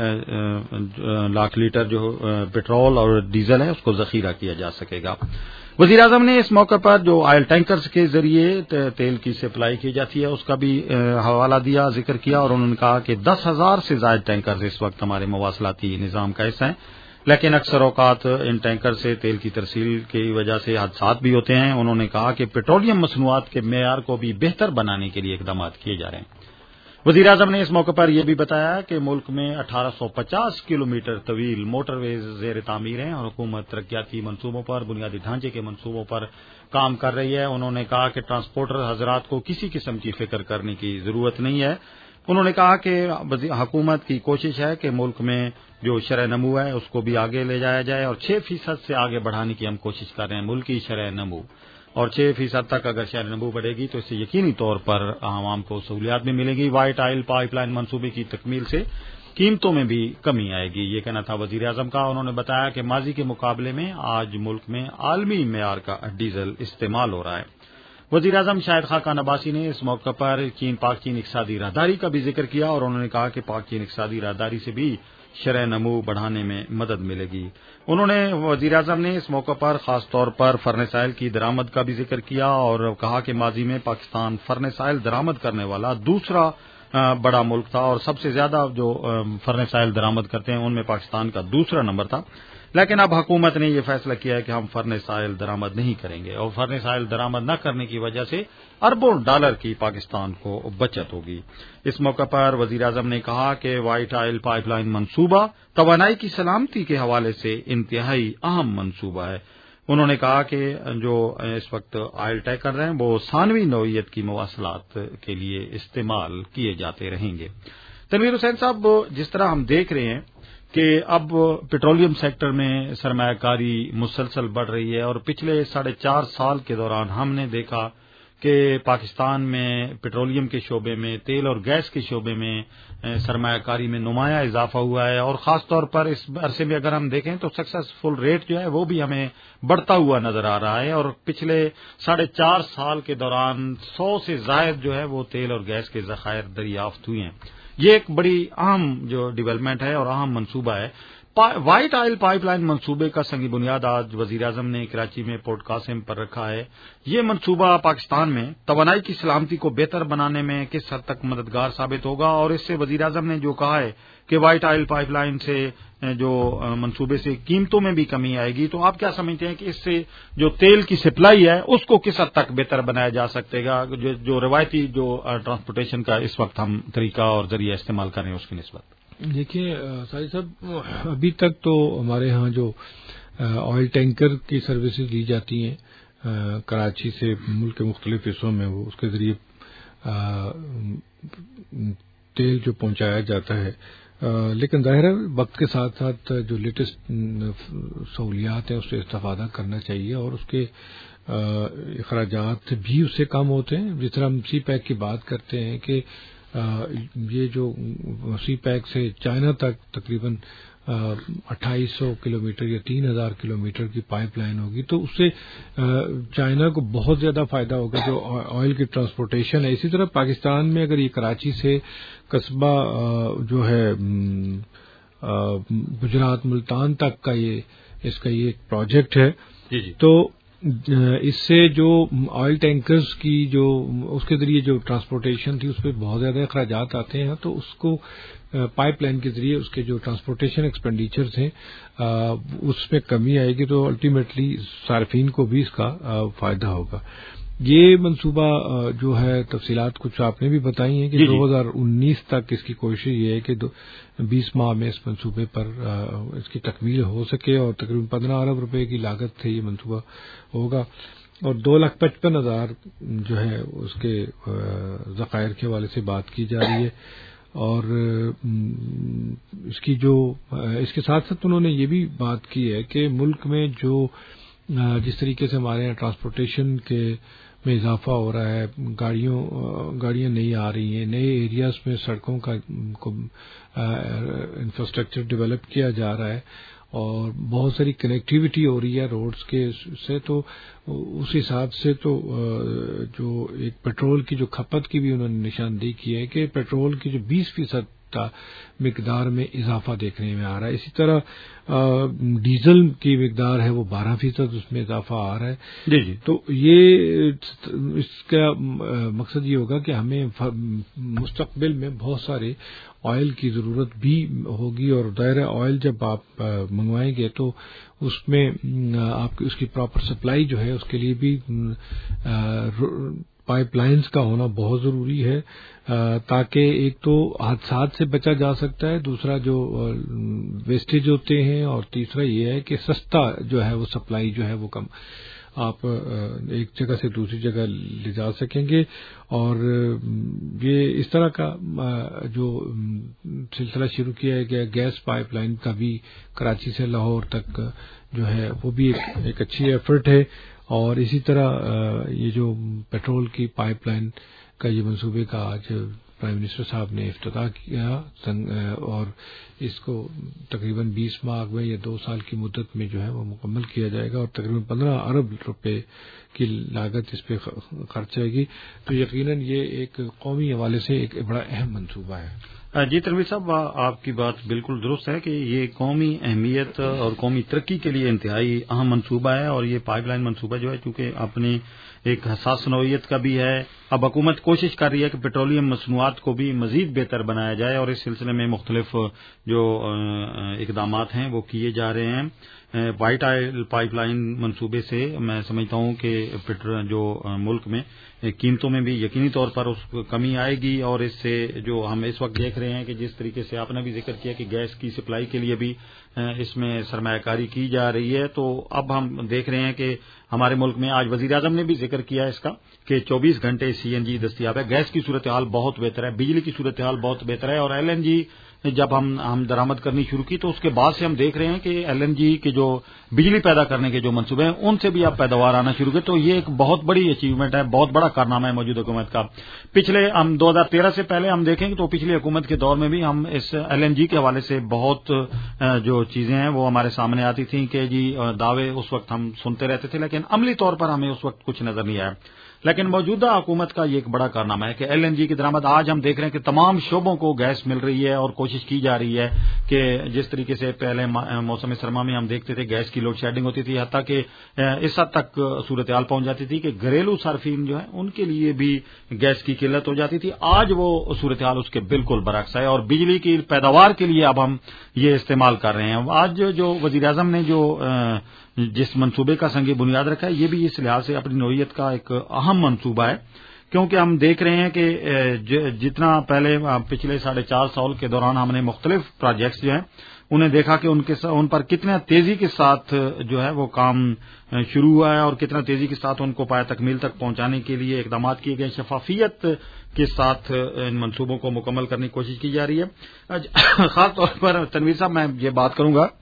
لاکھ لیٹر جو پٹرول اور ڈیزل ہے اس کو ذخیرہ کیا جا سکے گا۔ وزیر اعظم نے اس موقع پر جو آئل ٹینکرز کے ذریعے تیل کی سپلائی کی جاتی ہے اس کا بھی حوالہ دیا، ذکر کیا، اور انہوں نے کہا کہ دس ہزار سے زائد ٹینکرز اس وقت ہمارے مواصلاتی نظام کا حصہ ہیں، لیکن اکثر اوقات ان ٹینکر سے تیل کی ترسیل کی وجہ سے حادثات بھی ہوتے ہیں۔ انہوں نے کہا کہ پیٹرولیم مصنوعات کے معیار کو بھی بہتر بنانے کے لیے اقدامات کیے جا رہے ہیں۔ وزیر اعظم نے اس موقع پر یہ بھی بتایا کہ ملک میں اٹھارہ سو پچاس کلومیٹر طویل موٹر ویز زیر تعمیر ہیں اور حکومت ترقیاتی منصوبوں پر، بنیادی ڈھانچے کے منصوبوں پر کام کر رہی ہے۔ انہوں نے کہا کہ ٹرانسپورٹر حضرات کو کسی قسم کی فکر کرنے کی ضرورت نہیں ہے۔ انہوں نے کہا کہ حکومت کی کوشش ہے کہ ملک میں جو شرح نمو ہے اس کو بھی آگے لے جایا جائے اور چھ فیصد سے آگے بڑھانے کی ہم کوشش کر رہے ہیں ملکی شرح نمو، اور چھ فیصد تک اگر شرح نمو بڑھے گی تو اس سے یقینی طور پر عوام کو سہولیات بھی ملے گی۔ وائٹ آئل پائپ لائن منصوبے کی تکمیل سے قیمتوں میں بھی کمی آئے گی، یہ کہنا تھا وزیر اعظم کا۔ انہوں نے بتایا کہ ماضی کے مقابلے میں آج ملک میں عالمی معیار کا ڈیزل استعمال ہو رہا ہے۔ وزیر اعظم شاہد خاقان عباسی نے اس موقع پر چین پاک چین اقتصادی راہداری کا بھی ذکر کیا اور انہوں نے کہا کہ پاک چین اقتصادی راہداری سے بھی شرح نمو بڑھانے میں مدد ملے گی۔ انہوں نے وزیر اعظم نے اس موقع پر خاص طور پر فرنس آئل کی درآمد کا بھی ذکر کیا اور کہا کہ ماضی میں پاکستان فرنس آئل درآمد کرنے والا دوسرا بڑا ملک تھا اور سب سے زیادہ جو فرنس آئل درآمد کرتے ہیں ان میں پاکستان کا دوسرا نمبر تھا، لیکن اب حکومت نے یہ فیصلہ کیا ہے کہ ہم فرنس آئل درآمد نہیں کریں گے اور فرنس آئل درآمد نہ کرنے کی وجہ سے اربوں ڈالر کی پاکستان کو بچت ہوگی۔ اس موقع پر وزیر اعظم نے کہا کہ وائٹ آئل پائپ لائن منصوبہ توانائی کی سلامتی کے حوالے سے انتہائی اہم منصوبہ ہے۔ انہوں نے کہا کہ جو اس وقت آئل ٹینکر ہیں وہ ثانوی نوعیت کی مواصلات کے لیے استعمال کیے جاتے رہیں گے۔ تنویر حسین صاحب، جس طرح ہم دیکھ رہے ہیں کہ اب پیٹرولیم سیکٹر میں سرمایہ کاری مسلسل بڑھ رہی ہے اور پچھلے ساڑھے چار سال کے دوران ہم نے دیکھا کہ پاکستان میں پیٹرولیم کے شعبے میں، تیل اور گیس کے شعبے میں سرمایہ کاری میں نمایاں اضافہ ہوا ہے اور خاص طور پر اس عرصے میں اگر ہم دیکھیں تو سکسیسفل ریٹ جو ہے وہ بھی ہمیں بڑھتا ہوا نظر آ رہا ہے اور پچھلے ساڑھے چار سال کے دوران سو سے زائد جو ہے وہ تیل اور گیس کے ذخائر دریافت ہوئے ہیں۔ یہ ایک بڑی اہم جو ڈیولپمنٹ ہے اور اہم منصوبہ ہے۔ وائٹ آئل پائپ لائن منصوبے کا سنگ بنیاد آج وزیر اعظم نے کراچی میں پورٹ قاسم پر رکھا ہے۔ یہ منصوبہ پاکستان میں توانائی کی سلامتی کو بہتر بنانے میں کس حد تک مددگار ثابت ہوگا، اور اس سے وزیر اعظم نے جو کہا ہے کہ وائٹ آئل پائپ لائن سے جو منصوبے سے قیمتوں میں بھی کمی آئے گی، تو آپ کیا سمجھتے ہیں کہ اس سے جو تیل کی سپلائی ہے اس کو کس حد تک بہتر بنایا جا سکے گا، جو, جو روایتی جو ٹرانسپورٹیشن کا اس وقت ہم طریقہ اور ذریعہ استعمال کر رہے ہیں اس کی نسبت؟ دیکھیے ساجد صاحب، ابھی تک تو ہمارے ہاں جو آئل ٹینکر کی سروسز دی جاتی ہیں کراچی سے ملک کے مختلف حصوں میں، وہ اس کے ذریعے تیل جو پہنچایا جاتا ہے، لیکن ظاہر ہے وقت کے ساتھ ساتھ جو لیٹسٹ سہولیات ہیں اس سے استفادہ کرنا چاہیے اور اس کے اخراجات بھی اس سے کم ہوتے ہیں۔ جس طرح ہم سی پیک کی بات کرتے ہیں کہ یہ جو سی پیک سے چائنا تک تقریباً اٹھائیس سو کلو میٹر یا تین ہزار کلو میٹر کی پائپ لائن ہوگی، تو اس سے چائنا کو بہت زیادہ فائدہ ہوگا جو آئل کی ٹرانسپورٹیشن ہے۔ اسی طرح پاکستان میں اگر یہ کراچی سے قصبہ جو ہے گجرات ملتان تک کا یہ اس کا یہ ایک پروجیکٹ ہے، جی جی تو اس سے جو آئل ٹینکرز کی جو اس کے ذریعے جو ٹرانسپورٹیشن تھی اس پہ بہت زیادہ اخراجات آتے ہیں، تو اس کو پائپ لائن کے ذریعے اس کے جو ٹرانسپورٹیشن ایکسپینڈیچرز ہیں اس میں کمی آئے گی، تو الٹیمیٹلی صارفین کو بھی اس کا فائدہ ہوگا۔ یہ منصوبہ جو ہے تفصیلات کچھ آپ نے بھی بتائی ہیں کہ جی جی دو ہزار انیس تک اس کی کوشش یہ ہے کہ بیس ماہ میں اس منصوبے پر اس کی تکمیل ہو سکے اور تقریباً پندرہ ارب روپے کی لاگت سے یہ منصوبہ ہوگا۔ اور دو لاکھ پچپن ہزار جو ہے اس کے ذخائر کے حوالے سے بات کی جا رہی ہے. اور اس کی جو اس کے ساتھ ساتھ انہوں نے یہ بھی بات کی ہے کہ ملک میں جو جس طریقے سے ہمارے یہاں ٹرانسپورٹیشن کے میں اضافہ ہو رہا ہے، گاڑیوں گاڑیاں نہیں آ رہی ہیں، نئے ایریاز میں سڑکوں کا انفراسٹرکچر ڈیولپ کیا جا رہا ہے اور بہت ساری کنیکٹیوٹی ہو رہی ہے روڈز کے سے، تو اس حساب سے تو جو ایک پیٹرول کی جو کھپت کی بھی انہوں نے نشاندہی کی ہے کہ پیٹرول کی جو بیس فیصد مقدار میں اضافہ دیکھنے میں آ رہا ہے. اسی طرح ڈیزل کی مقدار ہے وہ بارہ فیصد اس میں اضافہ آ رہا ہے. جی جی تو یہ اس کا مقصد یہ ہوگا کہ ہمیں مستقبل میں بہت سارے آئل کی ضرورت بھی ہوگی، اور دائرہ آئل جب آپ منگوائیں گے تو اس میں آپ کی اس کی پراپر سپلائی جو ہے اس کے لیے بھی پائپ لائنز کا ہونا بہت ضروری ہے، تاکہ ایک تو حادثات سے بچا جا سکتا ہے، دوسرا جو ویسٹیج ہوتے ہیں، اور تیسرا یہ ہے کہ سستا جو ہے وہ سپلائی جو ہے وہ کم آپ ایک جگہ سے دوسری جگہ لے جا سکیں گے. اور یہ اس طرح کا جو سلسلہ شروع کیا گیا گیس پائپ لائن کا بھی کراچی سے لاہور تک جو ہے وہ بھی ایک, ایک اچھی ایفرٹ ہے. اور اسی طرح یہ جو پیٹرول کی پائپ لائن کا یہ منصوبے کا آج پرائم منسٹر صاحب نے افتتاح کیا، اور اس کو تقریباً بیس ماہ میں یا دو سال کی مدت میں جو ہے وہ مکمل کیا جائے گا، اور تقریباً پندرہ ارب روپے کی لاگت اس پہ خرچ آئے گی. تو یقیناً یہ ایک قومی حوالے سے ایک بڑا اہم منصوبہ ہے. جی تنویر صاحب، آپ کی بات بالکل درست ہے کہ یہ قومی اہمیت اور قومی ترقی کے لیے انتہائی اہم منصوبہ ہے، اور یہ پائپ لائن منصوبہ جو ہے چونکہ اپنی ایک حساس نوعیت کا بھی ہے. اب حکومت کوشش کر رہی ہے کہ پیٹرولیم مصنوعات کو بھی مزید بہتر بنایا جائے، اور اس سلسلے میں مختلف جو اقدامات ہیں وہ کیے جا رہے ہیں. وائٹ آئل پائپ لائن منصوبے سے میں سمجھتا ہوں کہ پیٹرول جو ملک میں قیمتوں میں بھی یقینی طور پر اس کمی آئے گی، اور اس سے جو ہم اس وقت دیکھ رہے ہیں کہ جس طریقے سے آپ نے بھی ذکر کیا کہ گیس کی سپلائی کے لیے بھی اس میں سرمایہ کاری کی جا رہی ہے، تو اب ہم دیکھ رہے ہیں کہ ہمارے ملک میں آج وزیر اعظم نے بھی ذکر کیا اس کا کہ چوبیس گھنٹے سی این جی دستیاب ہے. گیس کی صورتحال بہت بہتر ہے، بجلی کی صورتحال بہت بہتر ہے، اور ایل این جی جب ہم ہم درآمد کرنی شروع کی تو اس کے بعد سے ہم دیکھ رہے ہیں کہ ایل این جی کے جو بجلی پیدا کرنے کے جو منصوبے ہیں ان سے بھی اب پیداوار آنا شروع ہوئی. تو یہ ایک بہت بڑی اچیومنٹ ہے، بہت بڑا کارنامہ ہے موجودہ حکومت کا. پچھلے ہم دو ہزار تیرہ سے پہلے ہم دیکھیں گے تو پچھلی حکومت کے دور میں بھی ہم اس ایل این جی کے حوالے سے بہت جو چیزیں ہیں وہ ہمارے سامنے آتی تھیں کہ جی دعوے اس وقت ہم سنتے رہتے تھے، لیکن عملی طور پر ہمیں اس وقت کچھ نظر نہیں آیا. لیکن موجودہ حکومت کا یہ ایک بڑا کارنامہ ہے کہ ایل این جی کی درآمد آج ہم دیکھ رہے ہیں کہ تمام شعبوں کو گیس مل رہی ہے، اور کوشش کی جا رہی ہے کہ جس طریقے سے پہلے موسم سرما میں ہم دیکھتے تھے گیس کی لوڈ شیڈنگ ہوتی تھی، حتیٰ کہ اس حد تک صورتحال پہنچ جاتی تھی کہ گھریلو صارفین جو ہیں ان کے لیے بھی گیس کی قلت ہو جاتی تھی. آج وہ صورتحال اس کے بالکل برعکس ہے، اور بجلی کی پیداوار کے لیے اب ہم یہ استعمال کر رہے ہیں. آج جو وزیر اعظم نے جو جس منصوبے کا سنگ بنیاد رکھا ہے یہ بھی اس لحاظ سے اپنی نوعیت کا ایک اہم منصوبہ ہے، کیونکہ ہم دیکھ رہے ہیں کہ جتنا پہلے پچھلے ساڑھے چار سال کے دوران ہم نے مختلف پروجیکٹس جو ہیں انہیں دیکھا کہ ان کے ان پر کتنا تیزی کے ساتھ جو ہے وہ کام شروع ہوا ہے، اور کتنا تیزی کے ساتھ ان کو پایہ تکمیل تک پہنچانے کے لیے اقدامات کیے گئے. شفافیت کے ساتھ ان منصوبوں کو مکمل کرنے کی کوشش کی جا رہی ہے. خاص طور پر تنویر صاحب میں یہ بات کروں گا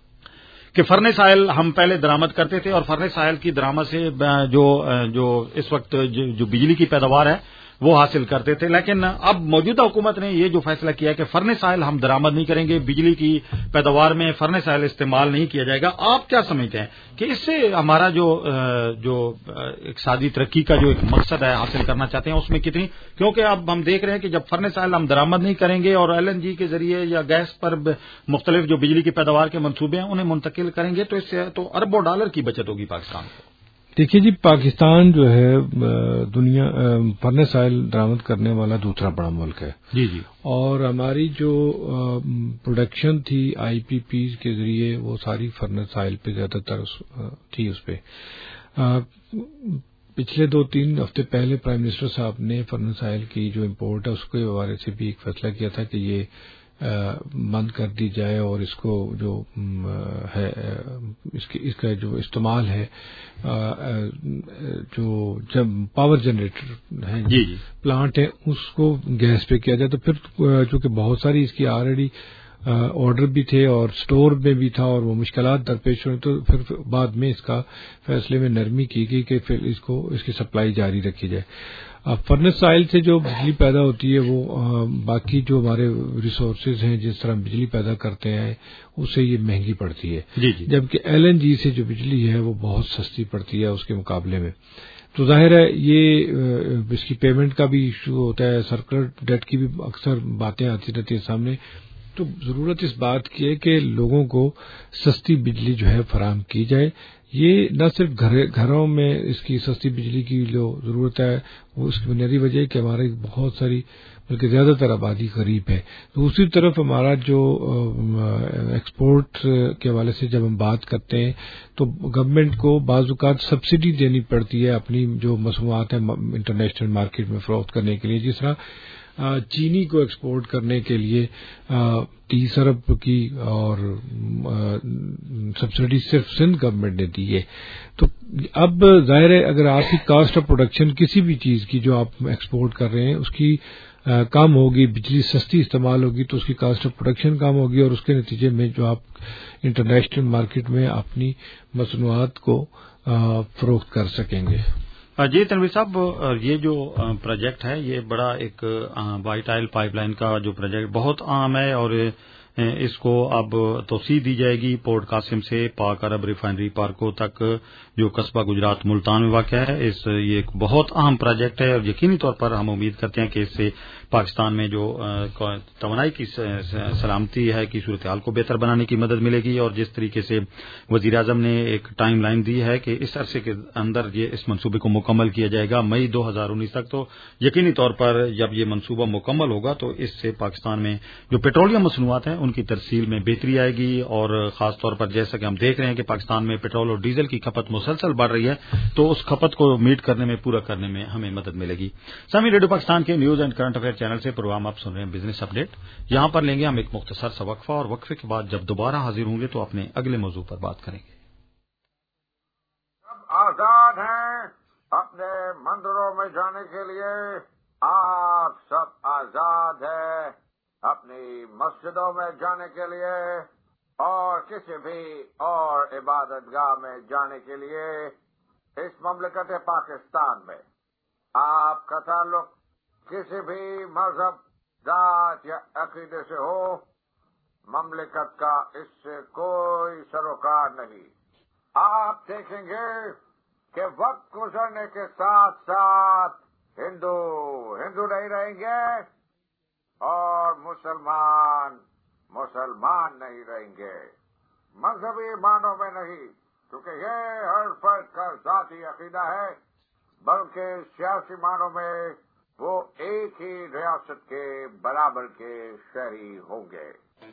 کہ فرنس آئل ہم پہلے درآمد کرتے تھے، اور فرنس آئل کی درآمد سے جو جو اس وقت جو بجلی کی پیداوار ہے وہ حاصل کرتے تھے. لیکن اب موجودہ حکومت نے یہ جو فیصلہ کیا کہ فرنس آئل ہم درآمد نہیں کریں گے، بجلی کی پیداوار میں فرنس آئل استعمال نہیں کیا جائے گا. آپ کیا سمجھتے ہیں کہ اس سے ہمارا جو جو اقتصادی ترقی کا جو ایک مقصد ہے حاصل کرنا چاہتے ہیں اس میں کتنی، کیونکہ اب ہم دیکھ رہے ہیں کہ جب فرنس آئل ہم درآمد نہیں کریں گے اور ایل این جی کے ذریعے یا گیس پر مختلف جو بجلی کی پیداوار کے منصوبے ہیں انہیں منتقل کریں گے تو اس سے تو اربوں ڈالر کی بچت ہوگی پاکستان کو. دیکھیے جی، پاکستان جو ہے دنیا فرنس آئل درآمد کرنے والا دوسرا بڑا ملک ہے. جی جی اور ہماری جو پروڈکشن تھی آئی پی پیز کے ذریعے وہ ساری فرنس آئل پہ زیادہ تر تھی. اس پہ پچھلے دو تین ہفتے پہلے پرائم منسٹر صاحب نے فرنس آئل کی جو امپورٹ ہے اس کے بارے سے بھی ایک فیصلہ کیا تھا کہ یہ بند کر دی جائے اور اس کو جو ہے اس کی اس کا جو استعمال ہے جو جب پاور جنریٹر ہے جی جی پلانٹ ہے اس کو گیس پہ کیا جائے، تو پھر چونکہ بہت ساری اس کی آلریڈی آرڈر بھی تھے اور سٹور میں بھی تھا اور وہ مشکلات درپیش ہوئے، تو پھر بعد میں اس کا فیصلے میں نرمی کی گئی کہ پھر اس کو اس کی سپلائی جاری رکھی جائے۔ اب فرنس آئل سے جو بجلی پیدا ہوتی ہے وہ باقی جو ہمارے ریسورسز ہیں جس طرح بجلی پیدا کرتے ہیں اس سے یہ مہنگی پڑتی ہے، جی جی جبکہ ایل این جی سے جو بجلی ہے وہ بہت سستی پڑتی ہے اس کے مقابلے میں۔ تو ظاہر ہے یہ اس کی پیمنٹ کا بھی ایشو ہوتا ہے، سرکولر ڈیٹ کی بھی اکثر باتیں آتی رہتی ہیں سامنے، تو ضرورت اس بات کی ہے کہ لوگوں کو سستی بجلی جو ہے فراہم کی جائے۔ یہ نہ صرف گھروں میں اس کی سستی بجلی کی جو ضرورت ہے وہ اس کی بنیادی وجہ ہے کہ ہمارے بہت ساری بلکہ زیادہ تر آبادی غریب ہے، دوسری طرف ہمارا جو ایکسپورٹ کے حوالے سے جب ہم بات کرتے ہیں تو گورنمنٹ کو بعض اوقات سبسڈی دینی پڑتی ہے اپنی جو مصنوعات ہیں انٹرنیشنل مارکیٹ میں فروخت کرنے کے لیے، جس طرح چینی کو ایکسپورٹ کرنے کے لیے تیس ارب کی اور سبسڈی صرف سندھ گورنمنٹ نے دی ہے۔ تو اب ظاہر ہے اگر آپ کی کاسٹ آف پروڈکشن کسی بھی چیز کی جو آپ ایکسپورٹ کر رہے ہیں اس کی کم ہوگی، بجلی سستی استعمال ہوگی تو اس کی کاسٹ آف پروڈکشن کم ہوگی اور اس کے نتیجے میں جو آپ انٹرنیشنل مارکیٹ میں اپنی مصنوعات کو فروخت کر سکیں گے۔ جی تنویر صاحب، یہ جو پروجیکٹ ہے یہ بڑا ایک وائٹ آئل پائپ لائن کا جو پروجیکٹ بہت عام ہے اور اس کو اب توسیع دی جائے گی پورٹ قاسم سے پاک عرب ریفائنری پارکو تک جو قصبہ گجرات ملتان میں واقع ہے۔ اس یہ ایک بہت اہم پروجیکٹ ہے اور یقینی طور پر ہم امید کرتے ہیں کہ اس سے پاکستان میں جو توانائی کی سلامتی ہے کی صورتحال کو بہتر بنانے کی مدد ملے گی، اور جس طریقے سے وزیر اعظم نے ایک ٹائم لائن دی ہے کہ اس عرصے کے اندر یہ اس منصوبے کو مکمل کیا جائے گا مئی دو ہزار انیس تک، تو یقینی طور پر جب یہ منصوبہ مکمل ہوگا تو اس سے پاکستان میں جو پیٹرولیم مصنوعات ہیں ان کی ترسیل میں بہتری آئے گی، اور خاص طور پر جیسا کہ ہم دیکھ رہے ہیں کہ پاکستان میں پیٹرول اور ڈیزل کی کھپت مسلسل بڑھ رہی ہے، تو اس کھپت کو میٹ کرنے میں پورا کرنے میں ہمیں مدد ملے گی۔ سامعین، ریڈیو پاکستان کے news and current affair channel سے پروگرام آپ سن رہے ہیں بزنس اپ ڈیٹ۔ یہاں پر لیں گے ہم ایک مختصر سا وقفہ، اور وقفے کے بعد جب دوبارہ حاضر ہوں گے تو اپنے اگلے موضوع پر بات کریں گے۔ سب آزاد ہیں اپنے مندروں میں جانے کے لیے، آپ سب آزاد ہیں اپنی مسجدوں میں جانے کے لیے اور کسی بھی اور عبادت گاہ میں جانے کے لیے۔ اس مملکت پاکستان میں آپ کا تعلق کسی بھی مذہب، ذات یا عقیدے سے ہو، مملکت کا اس سے کوئی سروکار نہیں۔ آپ دیکھیں گے کہ وقت گزرنے کے ساتھ ساتھ ہندو ہندو نہیں رہیں گے اور مسلمان مسلمان نہیں رہیں گے، مذہبی معنوں میں نہیں، کیونکہ یہ ہر فرد کا ذاتی عقیدہ ہے، بلکہ سیاسی معنوں میں وہ ایک ہی ریاست کے برابر کے شہری ہوں گے۔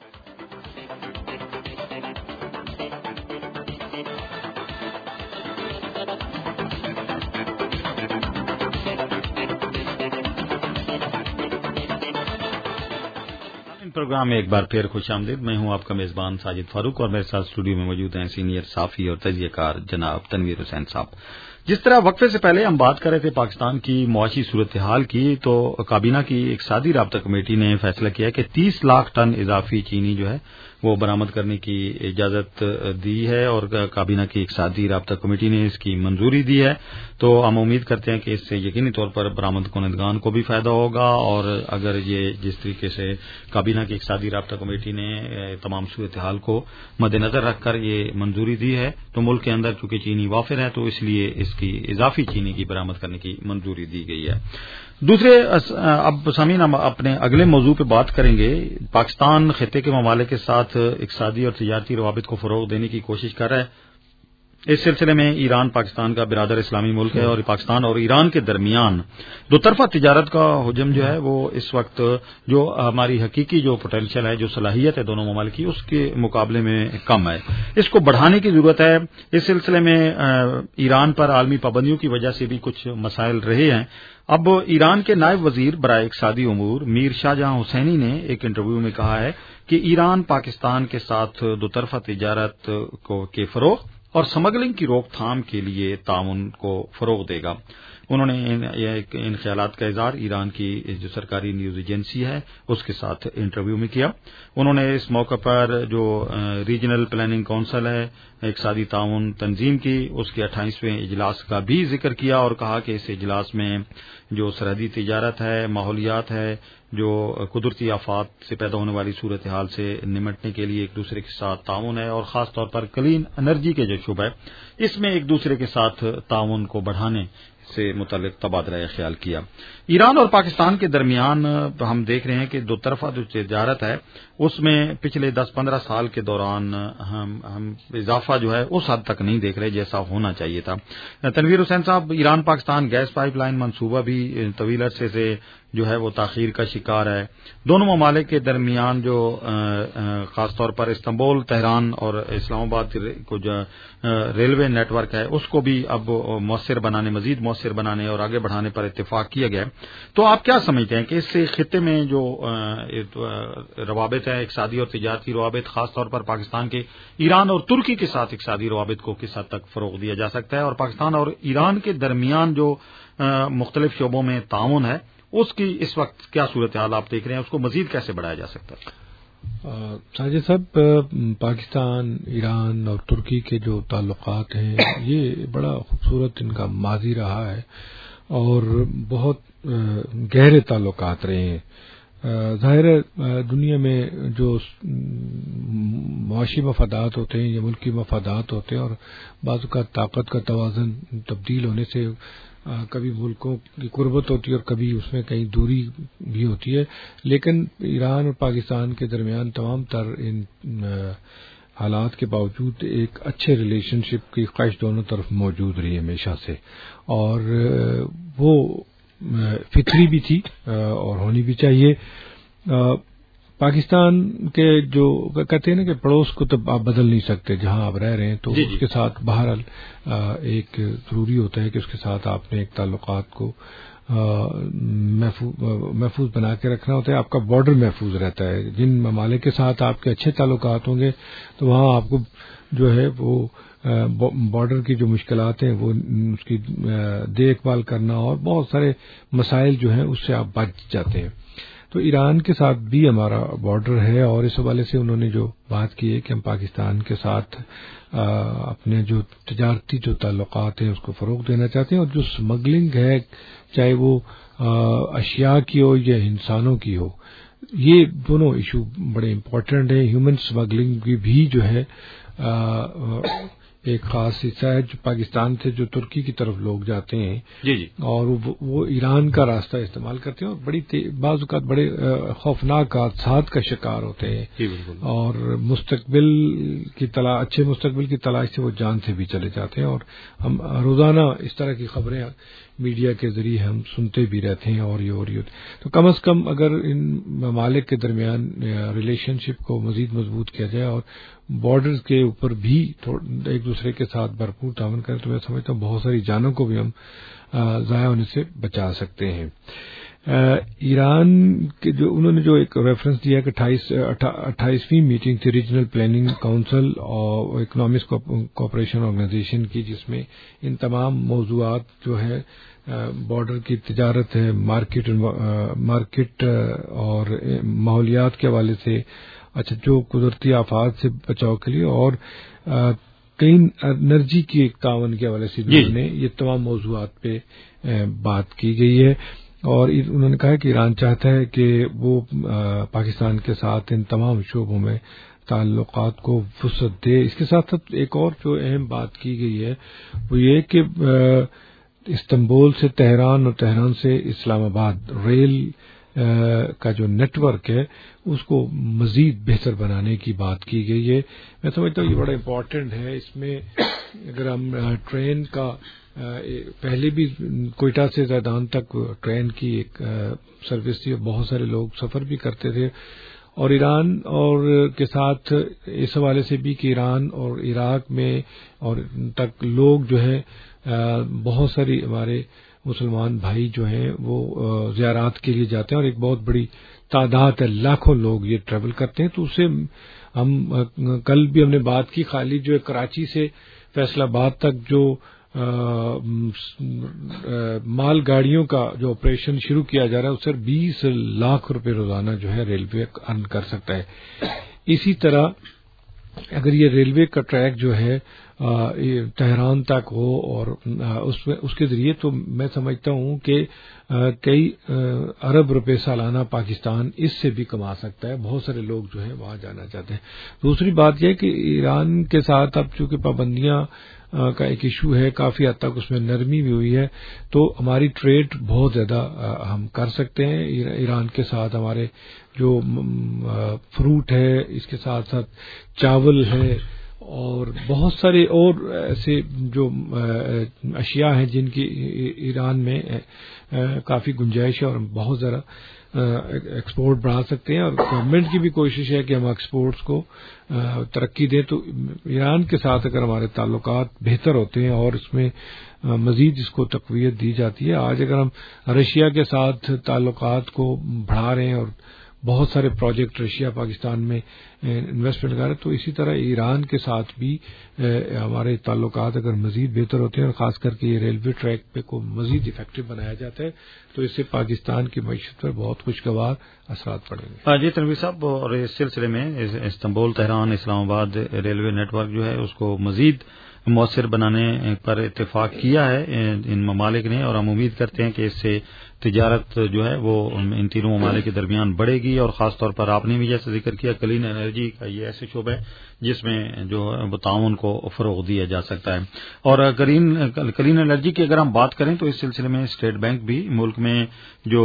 پروگرام میں ایک بار پھر خوش آمدید۔ میں ہوں آپ کا میزبان ساجد فاروق، اور میرے ساتھ اسٹوڈیو میں موجود ہیں سینئر صحافی اور تجزیہ کار جناب تنویر حسین صاحب۔ جس طرح وقفے سے پہلے ہم بات کر رہے تھے پاکستان کی معاشی صورتحال کی، تو کابینہ کی اقتصادی رابطہ کمیٹی نے فیصلہ کیا کہ تیس لاکھ ٹن اضافی چینی جو ہے وہ برآمد کرنے کی اجازت دی ہے، اور کابینہ کی اقتصادی رابطہ کمیٹی نے اس کی منظوری دی ہے۔ تو ہم امید کرتے ہیں کہ اس سے یقینی طور پر برآمد کنندگان کو بھی فائدہ ہوگا، اور اگر یہ جس طریقے سے کابینہ کی اقتصادی رابطہ کمیٹی نے تمام صورتحال کو مد نظر رکھ کر یہ منظوری دی ہے، تو ملک کے اندر چونکہ چینی وافر ہے تو اس لیے اس کی اضافی چینی کی برآمد کرنے کی منظوری دی گئی ہے۔ دوسرے اب سامعین ہم اپنے اگلے موضوع پہ بات کریں گے۔ پاکستان خطے کے ممالک کے ساتھ اقتصادی اور تجارتی روابط کو فروغ دینے کی کوشش کر رہا ہے، اس سلسلے میں ایران پاکستان کا برادر اسلامی ملک ہے اور پاکستان اور ایران کے درمیان دو طرفہ تجارت کا حجم جو ہے وہ اس وقت جو ہماری حقیقی جو پوٹینشیل ہے، جو صلاحیت ہے دونوں ممالک کی، اس کے مقابلے میں کم ہے. اس کو بڑھانے کی ضرورت ہے. اس سلسلے میں ایران پر عالمی پابندیوں کی وجہ سے بھی کچھ مسائل رہے ہیں. اب ایران کے نائب وزیر برائے اقتصادی امور میر شاہ جہاں حسینی نے ایک انٹرویو میں کہا ہے کہ ایران پاکستان کے ساتھ دو طرفہ تجارت کو کے فروغ اور سمگلنگ کی روک تھام کے لیے تعاون کو فروغ دے گا. انہوں نے ان خیالات کا اظہار ایران کی جو سرکاری نیوز ایجنسی ہے اس کے ساتھ انٹرویو میں کیا. انہوں نے اس موقع پر جو ریجنل پلاننگ کونسل ہے اقتصادی تعاون تنظیم کی اس کے اٹھائیسویں اجلاس کا بھی ذکر کیا اور کہا کہ اس اجلاس میں جو سرحدی تجارت ہے، ماحولیات ہے، جو قدرتی آفات سے پیدا ہونے والی صورتحال سے نمٹنے کے لیے ایک دوسرے کے ساتھ تعاون ہے اور خاص طور پر کلین انرجی کے جو شعبہ ہے اس میں ایک دوسرے کے ساتھ تعاون کو بڑھانے سے متعلق تبادلہ خیال کیا. ایران اور پاکستان کے درمیان ہم دیکھ رہے ہیں کہ دو طرفہ جو تجارت ہے اس میں پچھلے دس پندرہ سال کے دوران ہم ہم اضافہ جو ہے اس حد تک نہیں دیکھ رہے جیسا ہونا چاہیے تھا. تنویر حسین صاحب، Iran Pakistan gas pipeline منصوبہ بھی طویل عرصے سے جو ہے وہ تاخیر کا شکار ہے. دونوں ممالک کے درمیان جو خاص طور پر استنبول، تہران اور اسلام آباد کو جو ریلوے نیٹ ورک ہے اس کو بھی اب مؤثر بنانے مزید مؤثر بنانے اور آگے بڑھانے پر اتفاق کیا گیا. تو آپ کیا سمجھتے ہیں کہ اس سے خطے میں جو روابط ہے اقتصادی اور تجارتی روابط خاص طور پر پاکستان کے ایران اور ترکی کے ساتھ اقتصادی روابط کو کس حد تک فروغ دیا جا سکتا ہے اور پاکستان اور ایران کے درمیان جو مختلف شعبوں میں تعاون ہے اس کی اس وقت کیا صورتحال آپ دیکھ رہے ہیں، اس کو مزید کیسے بڑھایا جا سکتا ہے؟ ساجد صاحب، پاکستان، ایران اور ترکی کے جو تعلقات ہیں یہ بڑا خوبصورت ان کا ماضی رہا ہے اور بہت گہرے تعلقات رہے ہیں. ظاہر ہے دنیا میں جو معاشی مفادات ہوتے ہیں یا ملکی مفادات ہوتے ہیں اور بعض اوقات طاقت کا توازن تبدیل ہونے سے کبھی ملکوں کی قربت ہوتی ہے اور کبھی اس میں کہیں دوری بھی ہوتی ہے، لیکن ایران اور پاکستان کے درمیان تمام تر ان حالات کے باوجود ایک اچھے ریلیشن شپ کی خواہش دونوں طرف موجود رہی ہمیشہ سے اور وہ فطری بھی تھی اور ہونی بھی چاہیے. پاکستان کے جو کہتے ہیں نا کہ پڑوس کو تو آپ بدل نہیں سکتے، جہاں آپ رہ رہے ہیں تو اس کے ساتھ بہرحال ایک ضروری ہوتا ہے کہ اس کے ساتھ آپ نے ایک تعلقات کو محفوظ بنا کے رکھنا ہوتا ہے. آپ کا بارڈر محفوظ رہتا ہے. جن ممالک کے ساتھ آپ کے اچھے تعلقات ہوں گے تو وہاں آپ کو جو ہے وہ بارڈر کی جو مشکلات ہیں وہ اس کی دیکھ بھال کرنا اور بہت سارے مسائل جو ہیں اس سے آپ بچ جاتے ہیں. تو ایران کے ساتھ بھی ہمارا بارڈر ہے اور اس حوالے سے انہوں نے جو بات کی ہے کہ ہم پاکستان کے ساتھ اپنے جو تجارتی جو تعلقات ہیں اس کو فروغ دینا چاہتے ہیں اور جو اسمگلنگ ہے چاہے وہ اشیاء کی ہو یا انسانوں کی ہو، یہ دونوں ایشو بڑے امپورٹنٹ ہیں. ہیومن اسمگلنگ کی بھی جو ہے ایک خاص حصہ ہے جو پاکستان سے جو ترکی کی طرف لوگ جاتے ہیں جی جی اور وہ ایران کا راستہ استعمال کرتے ہیں اور بڑی بعض اوقات بڑے خوفناک حادثات کا شکار ہوتے ہیں جی بالکل اور مستقبل کی تلاش اچھے مستقبل کی تلاش سے وہ جان سے بھی چلے جاتے ہیں اور ہم روزانہ اس طرح کی خبریں میڈیا کے ذریعے ہم سنتے بھی رہتے ہیں اور یہ اور یہ تو کم از کم اگر ان ممالک کے درمیان ریلیشن شپ کو مزید مضبوط کیا جائے اور بارڈرز کے اوپر بھی ایک دوسرے کے ساتھ بھرپور تعاون کریں تو میں سمجھتا ہوں بہت ساری جانوں کو بھی ہم ضائع ہونے سے بچا سکتے ہیں. ایران کے جو انہوں نے جو ایک ریفرنس دیا کہ اٹھائیسویں میٹنگ تھی ریجنل پلاننگ کونسل اور اکنامکس کوآپریشن آرگنائزیشن کی، جس میں ان تمام موضوعات جو ہے بارڈر کی تجارت ہے، مارکیٹ مارکیٹ اور ماحولیات کے حوالے سے، اچھا جو قدرتی آفات سے بچاؤ کے لیے اور کلین انرجی کی ایک تعاون کے حوالے سے انہوں نے یہ تمام موضوعات پہ بات کی گئی ہے. اور انہوں نے کہا کہ ایران چاہتا ہے کہ وہ پاکستان کے ساتھ ان تمام شعبوں میں تعلقات کو وسعت دے. اس کے ساتھ ساتھ ایک اور جو اہم بات کی گئی ہے وہ یہ کہ استنبول سے تہران اور تہران سے اسلام آباد ریل کا جو نیٹ ورک ہے اس کو مزید بہتر بنانے کی بات کی گئی ہے. میں سمجھتا ہوں یہ بڑا امپورٹنٹ ہے. اس میں اگر ہم ٹرین کا پہلے بھی کوئٹہ سے زیدان تک ٹرین کی ایک سروس تھی, بہت سارے لوگ سفر بھی کرتے تھے, اور ایران اور کے ساتھ اس حوالے سے بھی کہ ایران اور عراق میں اور تک لوگ جو ہے بہت ساری ہمارے مسلمان بھائی جو ہیں وہ زیارات کے لیے جاتے ہیں, اور ایک بہت بڑی تعداد ہے, لاکھوں لوگ یہ ٹریول کرتے ہیں. تو اسے ہم کل بھی ہم نے بات کی, خالی جو ہے کراچی سے فیصل آباد تک جو مال گاڑیوں کا جو آپریشن شروع کیا جا رہا ہے اس سے بیس لاکھ روپے روزانہ جو ہے ریلوے ارن کر سکتا ہے. اسی طرح اگر یہ ریلوے کا ٹریک جو ہے تہران تک ہو اور اس میں اس کے ذریعے, تو میں سمجھتا ہوں کہ کئی ارب روپے سالانہ پاکستان اس سے بھی کما سکتا ہے. بہت سارے لوگ جو ہیں وہاں جانا چاہتے ہیں. دوسری بات یہ کہ ایران کے ساتھ اب چونکہ پابندیاں کا ایک ایشو ہے, کافی حد تک اس میں نرمی بھی ہوئی ہے, تو ہماری ٹریڈ بہت زیادہ ہم کر سکتے ہیں ایران کے ساتھ. ہمارے جو فروٹ ہے, اس کے ساتھ ساتھ چاول ہے, اور بہت سارے اور ایسے جو اشیاء ہیں جن کی ایران میں کافی گنجائش ہے اور بہت زیادہ ایکسپورٹ بڑھا سکتے ہیں, اور گورنمنٹ کی بھی کوشش ہے کہ ہم ایکسپورٹس کو ترقی دیں. تو ایران کے ساتھ اگر ہمارے تعلقات بہتر ہوتے ہیں اور اس میں مزید اس کو تقویت دی جاتی ہے, آج اگر ہم رشیا کے ساتھ تعلقات کو بڑھا رہے ہیں اور بہت سارے پروجیکٹ رشیا پاکستان میں انویسٹمنٹ کر رہے ہیں, تو اسی طرح ایران کے ساتھ بھی ہمارے تعلقات اگر مزید بہتر ہوتے ہیں, اور خاص کر کے یہ ریلوے ٹریک پہ کو مزید افیکٹو بنایا جاتا ہے, تو اس سے پاکستان کی معیشت پر بہت خوشگوار اثرات پڑیں گے. جی تنویر صاحب, اور اس سلسلے میں استنبول, تہران, اسلام آباد ریلوے نیٹ ورک جو ہے اس کو مزید مؤثر بنانے پر اتفاق کیا ہے ان ممالک نے, اور ہم امید کرتے ہیں کہ اس سے تجارت جو ہے وہ ان تینوں ممالک کے درمیان بڑھے گی. اور خاص طور پر آپ نے بھی جیسے ذکر کیا, کلین انرجی کا یہ ایسے شعبہ ہے جس میں جو ہے تعاون کو فروغ دیا جا سکتا ہے. اور کلین کلین انرجی کی اگر ہم بات کریں تو اس سلسلے میں اسٹیٹ بینک بھی ملک میں جو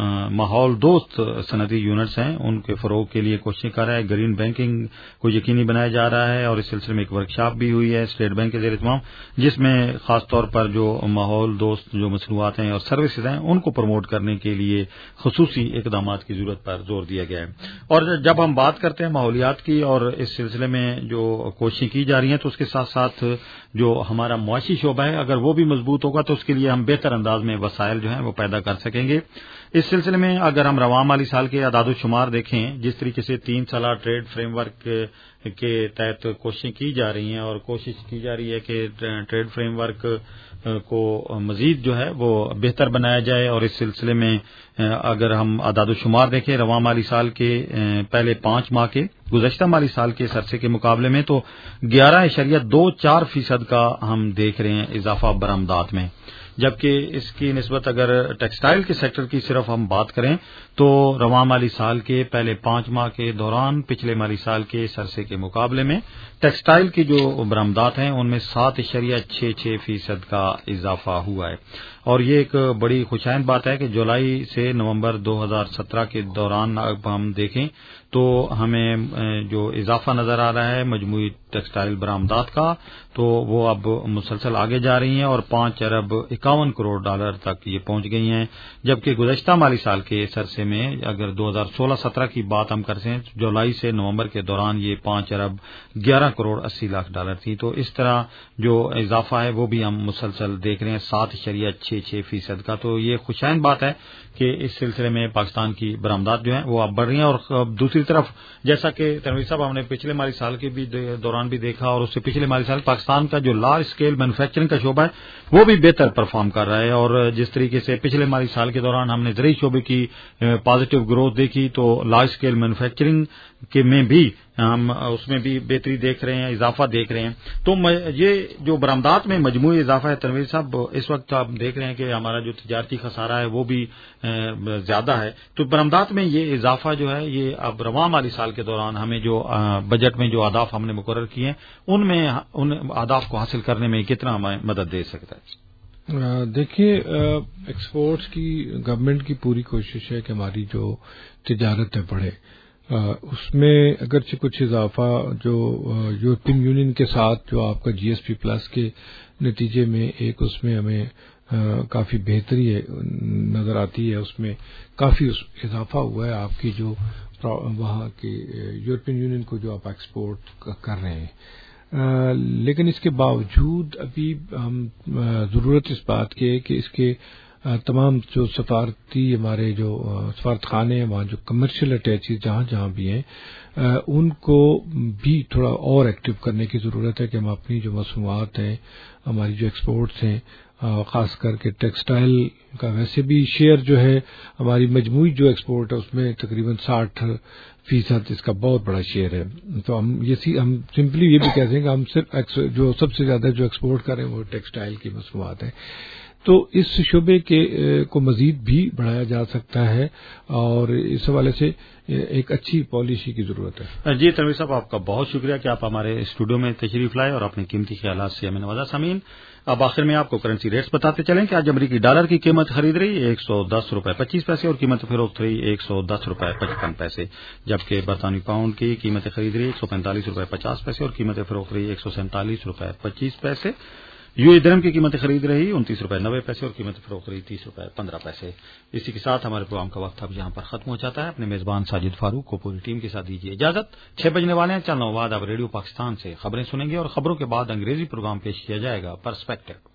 ماحول دوست صنعتی یونٹس ہیں ان کے فروغ کے لیے کوششیں کر رہا ہے. گرین بینکنگ کو یقینی بنایا جا رہا ہے, اور اس سلسلے میں ایک ورکشاپ بھی ہوئی ہے اسٹیٹ بینک کے زیر اہتمام, جس میں خاص طور پر جو ماحول دوست جو مصنوعات ہیں اور سروسز ہیں ان کو پروموٹ کرنے کے لیے خصوصی اقدامات کی ضرورت پر زور دیا گیا ہے. اور جب ہم بات کرتے ہیں ماحولیات کی اور اس سلسلے میں جو کوششیں کی جا رہی ہیں, تو اس کے ساتھ ساتھ جو ہمارا معاشی شعبہ ہے اگر وہ بھی مضبوط ہوگا تو اس کے لیے ہم بہتر انداز میں وسائل جو ہیں وہ پیدا کر سکیں گے. اس سلسلے میں اگر ہم رواں مالی سال کے اعداد و شمار دیکھیں, جس طریقے سے تین سالہ ٹریڈ فریم ورک کے تحت کوششیں کی جا رہی ہیں, اور کوشش کی جا رہی ہے کہ ٹریڈ فریم ورک کو مزید جو ہے وہ بہتر بنایا جائے. اور اس سلسلے میں اگر ہم اعداد و شمار دیکھیں رواں مالی سال کے پہلے پانچ ماہ کے گزشتہ مالی سال کے عرصے کے مقابلے میں تو گیارہ اشاریہ دو چار فیصد کا ہم دیکھ رہے ہیں اضافہ برآمدات میں, جبکہ اس کی نسبت اگر ٹیکسٹائل کے سیکٹر کی صرف ہم بات کریں تو رواں مالی سال کے پہلے پانچ ماہ کے دوران پچھلے مالی سال کے عرصے کے مقابلے میں ٹیکسٹائل کی جو برآمدات ہیں ان میں سات اشاریہ چھ چھ فیصد کا اضافہ ہوا ہے. اور یہ ایک بڑی خوشائند بات ہے کہ جولائی سے نومبر دو ہزار سترہ کے دوران اب ہم دیکھیں تو ہمیں جو اضافہ نظر آ رہا ہے مجموعی ٹیکسٹائل برآمدات کا, تو وہ اب مسلسل آگے جا رہی ہیں اور پانچ ارب اکاون کروڑ ڈالر تک یہ پہنچ گئی ہیں, جبکہ گزشتہ مالی سال کے اس عرصے میں اگر دو ہزار سولہ سترہ کی بات ہم کرتے ہیں جولائی سے نومبر کے دوران یہ پانچ ارب گیارہ کروڑ اسی لاکھ ڈالر تھی. تو اس طرح جو اضافہ ہے وہ بھی ہم مسلسل دیکھ رہے ہیں سات اشاریہ چھ چھ فیصد کا. تو یہ خوشائند بات ہے کہ اس سلسلے میں پاکستان کی برآمدات جو ہیں وہ اب بڑھ رہی ہیں. اور دوسری طرف جیسا کہ تنویر صاحب ہم نے پچھلے مالی سال کے بھی دوران بھی دیکھا, اور اس سے پچھلے مالی سال پاکستان کا جو لارج اسکیل مینوفیکچرنگ کا شعبہ ہے وہ بھی بہتر پرفارم کر رہا ہے. اور جس طریقے سے پچھلے مالی سال کے دوران ہم نے زرعی شعبے کی پازیٹو گروتھ دیکھی, تو لارج اسکیل مینوفیکچرنگ کے میں بھی ہم اس میں بھی بہتری دیکھ رہے ہیں, اضافہ دیکھ رہے ہیں. تو یہ جو برآمدات میں مجموعی اضافہ ہے تنویر صاحب, اس وقت آپ دیکھ رہے ہیں کہ ہمارا جو تجارتی خسارہ ہے وہ بھی زیادہ ہے. تو برآمدات میں یہ اضافہ جو ہے یہ اب رواں مالی سال کے دوران ہمیں جو بجٹ میں جو اہداف ہم نے مقرر کیے ہیں ان میں ان اہداف کو حاصل کرنے میں کتنا ہمیں مدد دے سکتا ہے؟ دیکھیے ایکسپورٹس کی گورنمنٹ کی پوری کوشش ہے کہ ہماری جو تجارت ہے بڑھے. اس میں اگرچہ کچھ اضافہ جو یورپین یونین کے ساتھ جو آپ کا جی ایس پی پلس کے نتیجے میں ایک اس میں ہمیں کافی بہتری نظر آتی ہے, اس میں کافی اضافہ ہوا ہے آپ کی جو وہاں کی یورپین یونین کو جو آپ ایکسپورٹ کر رہے ہیں. لیکن اس کے باوجود ابھی ہم ضرورت اس بات کی ہے کہ اس کے تمام جو سفارتی ہمارے جو سفارت خانے ہیں وہاں جو کمرشل اٹیچیز جہاں جہاں بھی ہیں ان کو بھی تھوڑا اور ایکٹیو کرنے کی ضرورت ہے کہ ہم اپنی جو مصنوعات ہیں ہماری جو ایکسپورٹس ہیں خاص کر کے ٹیکسٹائل کا ویسے بھی شیئر جو ہے ہماری مجموعی جو ایکسپورٹ ہے اس میں تقریباً ساٹھ فیصد اس کا بہت بڑا شیئر ہے. تو ہم یہ ہم سمپلی یہ بھی کہتے ہیں کہ ہم صرف جو سب سے زیادہ جو ایکسپورٹ کریں وہ ٹیکسٹائل کی مصنوعات ہیں. تو اس شعبے کے کو مزید بھی بڑھایا جا سکتا ہے اور اس حوالے سے ایک اچھی پالیسی کی ضرورت ہے. جی تنویر صاحب, آپ کا بہت شکریہ کہ آپ ہمارے اسٹوڈیو میں تشریف لائے اور اپنے قیمتی خیالات سے ہمیں نوازا. سامعین, اب آخر میں آپ کو کرنسی ریٹس بتاتے چلیں کہ آج امریکی ڈالر کی قیمت خرید رہی ایک سو دس روپے پچیس پیسے اور قیمت فروخت رہی ایک سو دس روپے پچپن پیسے, جبکہ برطانوی پاؤنڈ کی قیمت خرید رہی ایک سو پینتالیس روپے پچاس پیسے اور قیمت فروخت رہی ایک سو سینتالیس روپے پچیس پیسے. یو اے درہم کی قیمت خرید رہی انتیس روپے نوے پیسے اور قیمت فروخت رہی تیس روپے پندرہ پیسے. اسی کے ساتھ ہمارے پروگرام کا وقت اب یہاں پر ختم ہو جاتا ہے. اپنے میزبان ساجد فاروق کو پوری ٹیم کے ساتھ دیجیے اجازت. چھ بجنے والے ہیں, چلنا بعد اب ریڈیو پاکستان سے خبریں سنیں گے اور خبروں کے بعد انگریزی پروگرام پیش کیا جائے گا پرسپیکٹو.